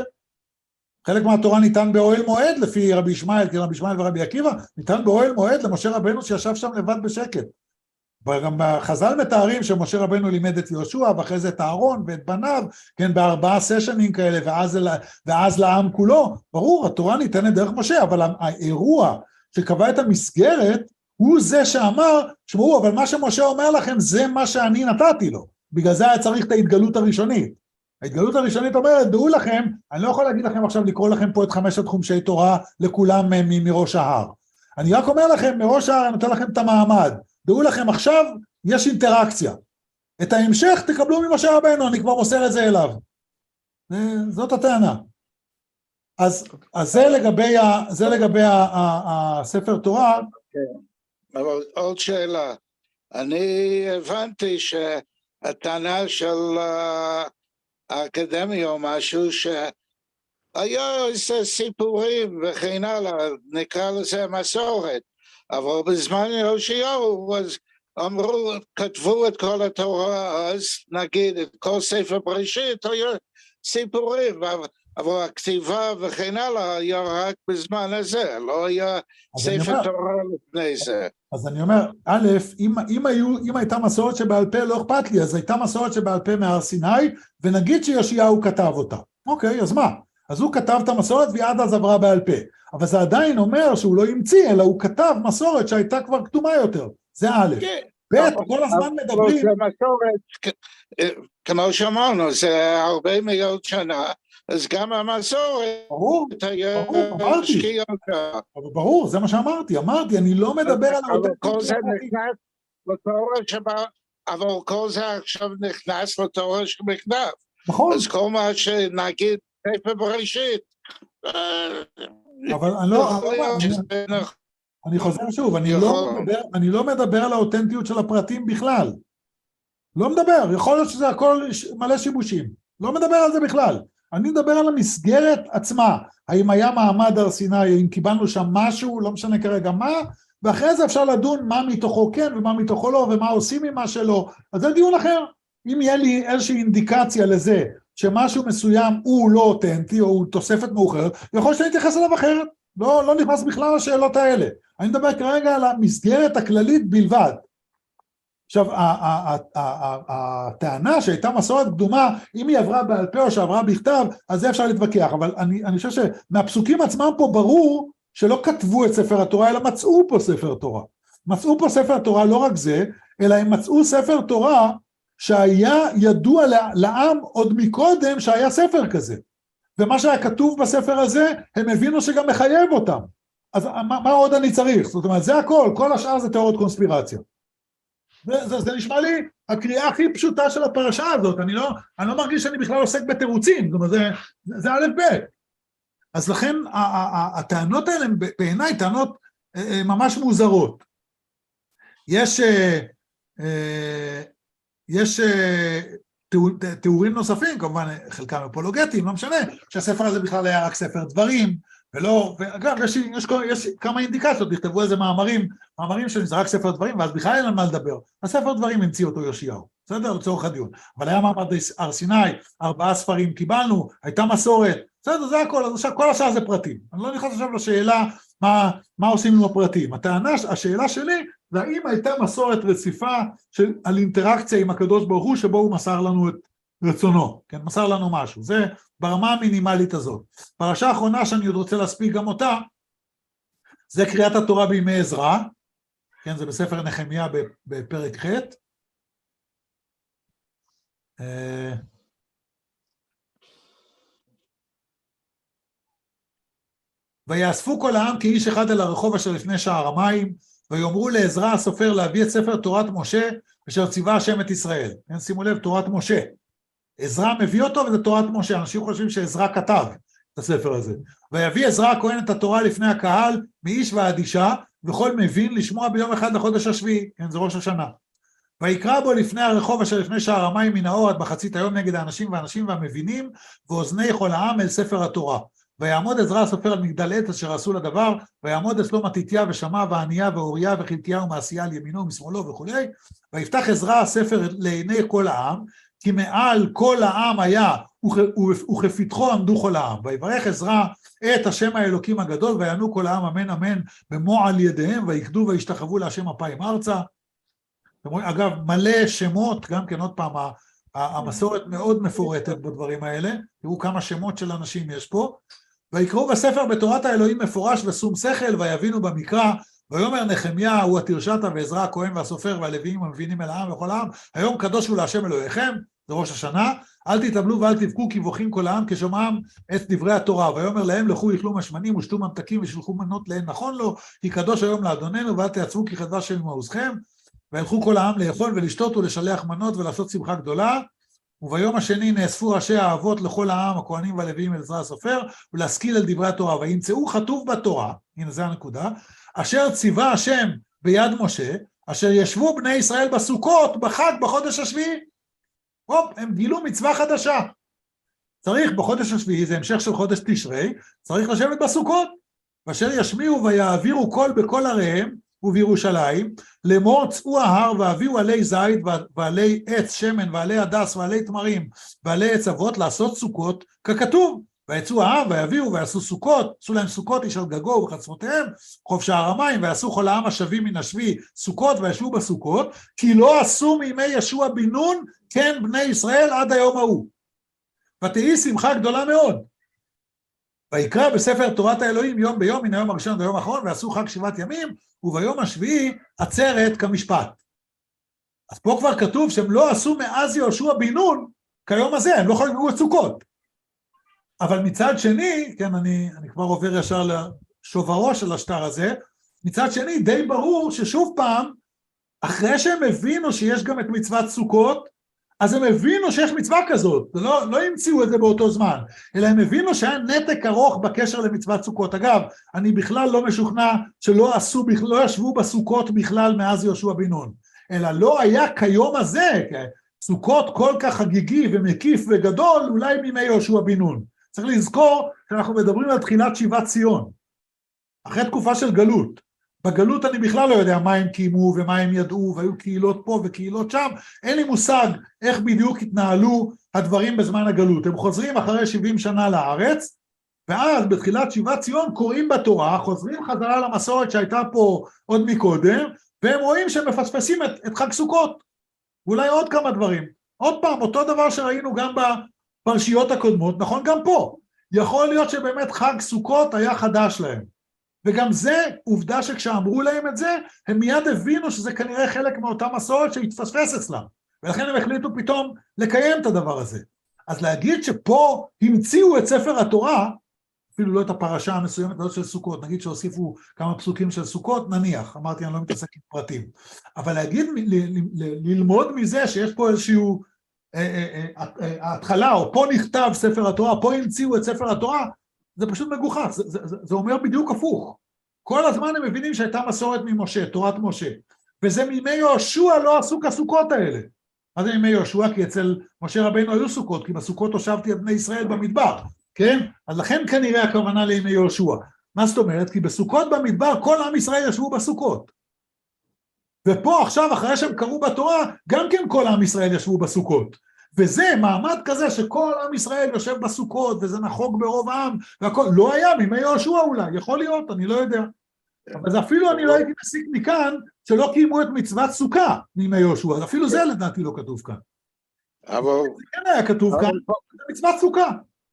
[SPEAKER 1] חלק מהתורה ניתן באוהל מועד לפי רבי ישמעאל, כי רבי ישמעאל ורבי עקיבא, ניתן באוהל מועד למשה רבנו שישב שם לבד בשקט. וגם חז"ל מתארים שמשה רבנו לימד את יהושע, ואחרי זה את אהרון ואת בניו, כן, בארבעה סשנים כאלה, ואז, ואז לעם כולו. ברור, התורה ניתנת דרך משה, אבל האירוע שקבע את המסגרת, הוא זה שאמר, שמעו, אבל מה שמשה אומר לכם, זה מה שאני נתתי לו. בגלל זה היה צריך את ההתגלות הראשונית. ההתגלות הראשונית אומרת, דעו לכם, אני לא יכול להגיד לכם עכשיו לקרוא לכם פה את חמשת חומשי תורה לכולם מראש ההר. אני רק אומר לכם, מראש ההר אני נותן לכם את המעמד. דעו לכם, עכשיו יש אינטראקציה. את ההמשך תקבלו ממשה רבנו, אני כבר מוסר את זה אליו. זאת הטענה. אז, אז זה לגבי, ה, זה לגבי ה, ה, הספר תורה.
[SPEAKER 2] Okay. אבל עוד שאלה. אני הבנתי שהטענה של האקדמיה או משהו שהיה איזה סיפורים וכן הלאה, נקרא לזה מסורת. אבל בזמן יהושיהו אז אמרו, כתבו את כל התורה, אז נגיד את כל ספר בראשית, היה סיפורים, אבל הכתיבה וכן הלאה היה רק בזמן הזה, לא היה ספר אומר, תורה לפני זה.
[SPEAKER 1] אז אני אומר, א', אם, אם, היו, אם הייתה מסורת שבעל פה לא אכפת לי, אז הייתה מסורת שבעל פה מהר סיני, ונגיד שיהושיהו כתב אותה. אוקיי, אז מה? אז הוא כתב את המסורת ועד אז עברה בעל פה. אבל זה עדיין אומר שהוא לא המציא, אלא הוא כתב מסורת שהייתה כבר כתומה יותר. זה א', ב', כל הזמן מדברים.
[SPEAKER 2] זה מסורת, כמו שאמרנו, זה הרבה מאות שנה, אז גם המסורת,
[SPEAKER 1] ברור, ברור, אמרתי, אבל ברור, זה מה שאמרתי, אמרתי, אני לא מדבר על
[SPEAKER 2] כל זה נכנס לתורה שבה, אבל כל זה עכשיו נכנס לתורה שבכתב.
[SPEAKER 1] נכון.
[SPEAKER 2] אז כל מה שנגיד ספר בראשית,
[SPEAKER 1] אבל אני לא, אני חוזר שוב, אני לא מדבר, אני לא מדבר על האותנטיות של הפרטים בכלל. לא מדבר, יכול להיות שזה הכל מלא שיבושים. לא מדבר על זה בכלל. אני מדבר על המסגרת עצמה. האם היה מעמד הר סיני, האם קיבלנו שם משהו, לא משנה כרגע מה, ואחרי זה אפשר לדון מה מתוכו כן ומה מתוכו לא, ומה עושים ממה שלא. אז זה דיון אחר. אם יהיה לי איזושהי אינדיקציה לזה, שמשהו מסוים הוא לא אותנטי, או הוא תוספת מאוחרת, יכול שאני אתייחס אליו אחרת. לא, לא נכנס בכלל לשאלות האלה. אני מדבר כרגע על המסגרת הכללית בלבד. עכשיו, הטענה שהייתה מסורת קדומה, אם היא עברה בעל פה או שעברה בכתב, אז זה אפשר להתווכח, אבל אני, אני חושב שמהפסוקים עצמם פה ברור שלא כתבו את ספר התורה, אלא מצאו פה ספר תורה. מצאו פה ספר תורה, לא רק זה, אלא הם מצאו ספר תורה שהיה ידוע לעם עוד מקודם שהיה ספר כזה. ומה שהיה כתוב בספר הזה, הם הבינו שגם מחייב אותם. אז מה, מה עוד אני צריך? זאת אומרת, זה הכל, כל השאר זה תיאוריות קונספירציה. זה, זה נשמע לי הקריאה הכי פשוטה של הפרשה הזאת, אני לא, אני לא מרגיש שאני בכלל עוסק בתירוצים, זאת אומרת, זה, זה א' ב'. אז לכן, הטענות האלה הן בעיניי טענות ממש מוזרות. יש, יש תיאורים נוספים, כמובן חלקם אפולוגטיים, לא משנה, שהספר הזה בכלל היה רק ספר דברים, ולא, ואגב, יש, יש, יש כמה אינדיקציות, נכתבו איזה מאמרים, מאמרים שזה רק ספר דברים, ואז בכלל אין על מה לדבר. הספר דברים המציא אותו יאשיהו, בסדר? לצורך הדיון. אבל היה מעמד הר סיני, ארבעה ספרים קיבלנו, הייתה מסורת, בסדר, זה הכל, אז עכשיו, כל השאר זה פרטים. אני לא נכנס עכשיו לשאלה מה, מה עושים עם הפרטים. הטענה, השאלה שלי, זה האם הייתה מסורת רציפה של, על אינטראקציה עם הקדוש ברוך הוא, שבו הוא מסר לנו את רצונו, כן, מסר לנו משהו. זה ברמה המינימלית הזאת. פרשה האחרונה שאני עוד רוצה להספיק גם אותה, זה קריאת התורה בימי עזרא, כן, זה בספר נחמיה בפרק ח'. ויאספו כל העם כאיש אחד אל הרחוב אשר לפני שער המים, ויאמרו לעזרא הסופר להביא את ספר תורת משה, אשר ציווה השם את ישראל. כן, שימו לב, תורת משה. עזרא מביא אותו, וזה תורת משה. אנשים חושבים שעזרא כתב את הספר הזה. ויביא עזרא הכהן את התורה לפני הקהל, מאיש ועד אישה, וכל מבין לשמוע ביום אחד לחודש השביעי. כן, זה ראש השנה. ויקרא בו לפני הרחוב אשר לפני שער המים מן האור עד מחצית היום נגד האנשים והאנשים והמבינים, ואוזני כל העם אל ספר התורה. ויעמוד עזרא הסופר על מגדל עץ אשר עשו לדבר, ויעמוד אצלו מתתיה ושמע ועניה ואוריה וחלקיה ומעשיה על ימינו ומשמאלו וכו'. ויפתח עזרא הספר לעיני כל העם, כי מעל כל העם היה, וכפתחו עמדו כל העם. ויברך עזרא את השם האלוקים הגדול, ויענו כל העם אמן אמן במועל ידיהם, ויקדו וישתחוו להשם אפיים ארצה. אגב, מלא שמות, גם כן עוד פעם, המסורת מאוד מפורטת בדברים האלה, תראו כמה שמות של אנשים יש פה, ויקראו בספר בתורת האלוהים מפורש ושום שכל, ויבינו במקרא, ויאמר נחמיה הוא התרשתה ועזרא הכהן והסופר והלוויים המבינים אל העם וכל העם, היום קדוש הוא להשם אלוהיכם, זה ראש השנה, אל תתאבלו ואל תבכו כי בוכים כל העם כשומעם את דברי התורה, ויאמר להם לכו יאכלו משמנים ושתו ממתקים ושלחו מנות להן נכון לו, כי קדוש היום לאדוננו ואל תעצבו כי חדווה שם עמעוזכם, וילכו כל העם לאכול ולשתות ולשלח מנות ולעשות שמחה גדולה. וביום השני נאספו ראשי האבות לכל העם, הכהנים והלוויים אל עזרא הסופר, ולהשכיל על דברי התורה, וימצאו כתוב בתורה, הנה זה הנקודה, אשר ציווה השם ביד משה, אשר ישבו בני ישראל בסוכות בחג בחודש השביעי. הופ, הם גילו מצווה חדשה. צריך בחודש השביעי, זה המשך של חודש תשרי, צריך לשבת בסוכות, ואשר ישמיעו ויעבירו קול בכל עריהם, ובירושלים, לאמור צאו ההר והביאו עלי זית ועלי עץ שמן ועלי הדס ועלי תמרים ועלי עץ אבות לעשות סוכות ככתוב, ויצאו העם ויביאו ויעשו סוכות, עשו להם סוכות איש על גגו ובחצרותיהם חוף שער המים, ויעשו כל העם השבים מן השבי סוכות וישבו בסוכות, כי לא עשו מימי ישוע בן נון כן בני ישראל עד היום ההוא, ותהי שמחה גדולה מאוד. ויקרא בספר תורת האלוהים יום ביום מן היום הראשון ליום האחרון, ועשו חג שבעת ימים, וביום השביעי עצרת כמשפט. אז פה כבר כתוב שהם לא עשו מאז יהושע בן נון כיום הזה, הם לא חגגו את סוכות. אבל מצד שני, כן, אני, אני כבר עובר ישר לשוברו של השטר הזה, מצד שני די ברור ששוב פעם, אחרי שהם הבינו שיש גם את מצוות סוכות, אז הם הבינו שיש מצווה כזאת, לא, לא המציאו את זה באותו זמן, אלא הם הבינו שהיה נתק ארוך בקשר למצוות סוכות. אגב, אני בכלל לא משוכנע שלא עשו, לא ישבו בסוכות בכלל מאז יהושע בן נון, אלא לא היה כיום הזה, סוכות כל כך חגיגי ומקיף וגדול, אולי מימי יהושע בן נון. צריך לזכור שאנחנו מדברים על תחילת שיבת ציון, אחרי תקופה של גלות. בגלות אני בכלל לא יודע מה הם קיימו ומה הם ידעו, והיו קהילות פה וקהילות שם, אין לי מושג איך בדיוק התנהלו הדברים בזמן הגלות. הם חוזרים אחרי שבעים שנה לארץ, ואז בתחילת שיבת ציון קוראים בתורה, חוזרים חזרה למסורת שהייתה פה עוד מקודם, והם רואים שהם מפספסים את, את חג סוכות, ואולי עוד כמה דברים. עוד פעם, אותו דבר שראינו גם בפרשיות הקודמות, נכון גם פה. יכול להיות שבאמת חג סוכות היה חדש להם. וגם זה עובדה שכשאמרו להם את זה, הם מיד הבינו שזה כנראה חלק מאותה מסורת שהתפספס אצלם. ולכן הם החליטו פתאום לקיים את הדבר הזה. אז להגיד שפה המציאו את ספר התורה, אפילו לא את הפרשה המסוימת הזאת של סוכות, נגיד שהוסיפו כמה פסוקים של סוכות, נניח, אמרתי אני לא מתעסק עם פרטים. אבל להגיד, ל- ל- ללמוד מזה שיש פה איזשהו ההתחלה, או פה נכתב ספר התורה, פה המציאו את ספר התורה, זה פשוט מגוחך, זה, זה, זה, זה אומר בדיוק הפוך. כל הזמן הם מבינים שהייתה מסורת ממשה, תורת משה, וזה מימי יהושע לא עשו כסוכות האלה. אז זה מימי יהושע, כי אצל משה רבינו היו סוכות, כי בסוכות הושבתי את בני ישראל במדבר, כן? אז לכן כנראה הכוונה לימי יהושע. מה זאת אומרת? כי בסוכות במדבר כל עם ישראל ישבו בסוכות. ופה עכשיו, אחרי שהם קראו בתורה, גם כן כל עם ישראל ישבו בסוכות. וזה מעמד כזה שכל עם ישראל יושב בסוכות, וזה נחוג ברוב העם, והכל, לא היה מימי יהושע אולי, יכול להיות, אני לא יודע. אבל זה אפילו אני לא הייתי מסיק מכאן, שלא קיימו את מצוות סוכה מימי יהושע, אפילו זה לדעתי לא כתוב כאן.
[SPEAKER 2] אבל...
[SPEAKER 1] זה כן היה כתוב כאן, זה מצוות סוכה.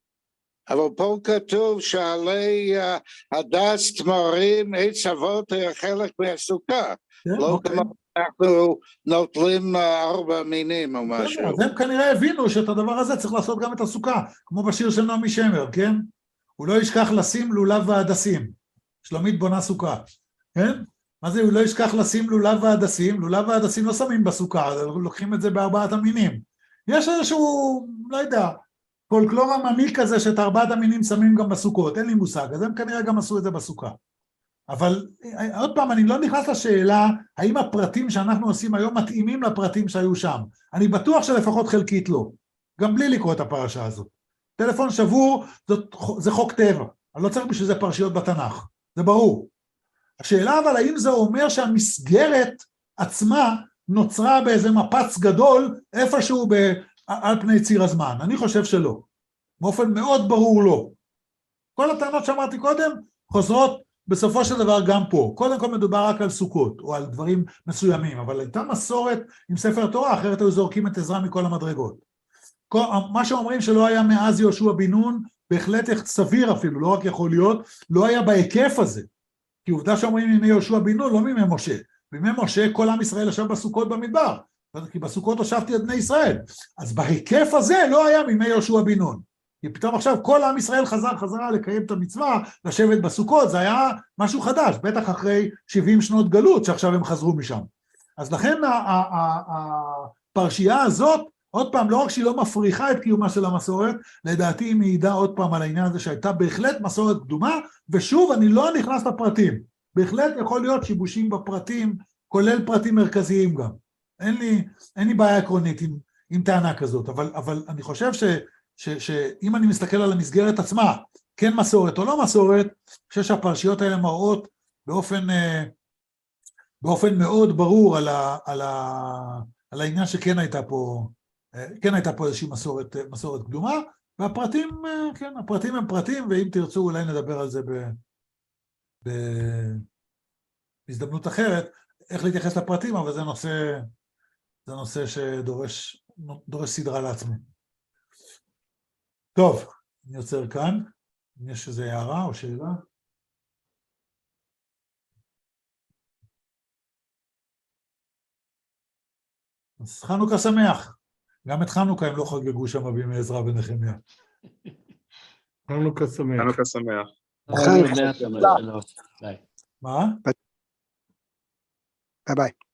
[SPEAKER 2] אבל פה כתוב שעלי הדס תמרים עץ אבות היה חלק מהסוכה, לא כמו אנחנו נוטלים ארבע מינים או משהו.
[SPEAKER 1] אז הם כנראה הבינו שאת הדבר הזה צריך לעשות גם את הסוכה, כמו בשיר של נעמי שמר, כן? הוא לא ישכח לשים לולב והדסים, שלומית בונה סוכה, כן? מה זה, הוא לא ישכח לשים לולב והדסים, לולב והדסים לא שמים בסוכה, לוקחים את זה בארבעת המינים. יש איזשהו, לא יודע, פולקלור עממי כזה שאת ארבעת המינים שמים גם בסוכות, אין לי מושג, אז הם כנראה גם עשו את זה בסוכה. אבל עוד פעם, אני לא נכנס לשאלה, האם הפרטים שאנחנו עושים היום מתאימים לפרטים שהיו שם. אני בטוח שלפחות חלקית לא, גם בלי לקרוא את הפרשה הזאת. טלפון שבור, זאת, זה חוק טבע, אני לא צריך בשביל זה פרשיות בתנ"ך, זה ברור. השאלה אבל, האם זה אומר שהמסגרת עצמה נוצרה באיזה מפץ גדול, איפשהו ב, על פני ציר הזמן? אני חושב שלא. באופן מאוד ברור לא. כל הטענות שאמרתי קודם, חוזרות בסופו של דבר גם פה. קודם כל מדובר רק על סוכות, או על דברים מסוימים, אבל הייתה מסורת עם ספר תורה, אחרת היו זורקים את עזרא מכל המדרגות. כל, מה שאומרים שלא היה מאז יהושע בן נון, בהחלט סביר אפילו, לא רק יכול להיות, לא היה בהיקף הזה. כי עובדה שאומרים מימי יהושע בן נון, לא מימי משה. בימי משה כל עם ישראל ישב בסוכות במדבר, כי בסוכות הושבתי את בני ישראל. אז בהיקף הזה לא היה מימי יהושע בן נון. כי פתאום עכשיו כל עם ישראל חזר חזרה לקיים את המצווה, לשבת בסוכות, זה היה משהו חדש, בטח אחרי שבעים שנות גלות שעכשיו הם חזרו משם. אז לכן הפרשייה הזאת, עוד פעם, לא רק שהיא לא מפריחה את קיומה של המסורת, לדעתי היא מעידה עוד פעם על העניין הזה שהייתה בהחלט מסורת קדומה, ושוב אני לא נכנס לפרטים, בהחלט יכול להיות שיבושים בפרטים, כולל פרטים מרכזיים גם. אין לי, אין לי בעיה עקרונית עם, עם טענה כזאת, אבל, אבל אני חושב ש... ש, שאם אני מסתכל על המסגרת עצמה, כן מסורת או לא מסורת, אני חושב שהפרשיות האלה מראות באופן, באופן מאוד ברור על, ה, על, ה, על העניין שכן הייתה פה, כן הייתה פה איזושהי מסורת, מסורת קדומה, והפרטים, כן, הפרטים הם פרטים, ואם תרצו אולי נדבר על זה ב, ב, בהזדמנות אחרת, איך להתייחס לפרטים, אבל זה נושא, זה נושא שדורש, דורש סדרה לעצמי. טוב, אני יוצר כאן. אם יש איזו הערה או שאלה? אז חנוכה שמח. גם את חנוכה הם לא חגגו שם בימי עזרא ונחמיה.
[SPEAKER 6] חנוכה שמח.
[SPEAKER 3] חנוכה שמח.
[SPEAKER 5] חנוכה שמח.
[SPEAKER 1] מה?
[SPEAKER 7] ביי ביי.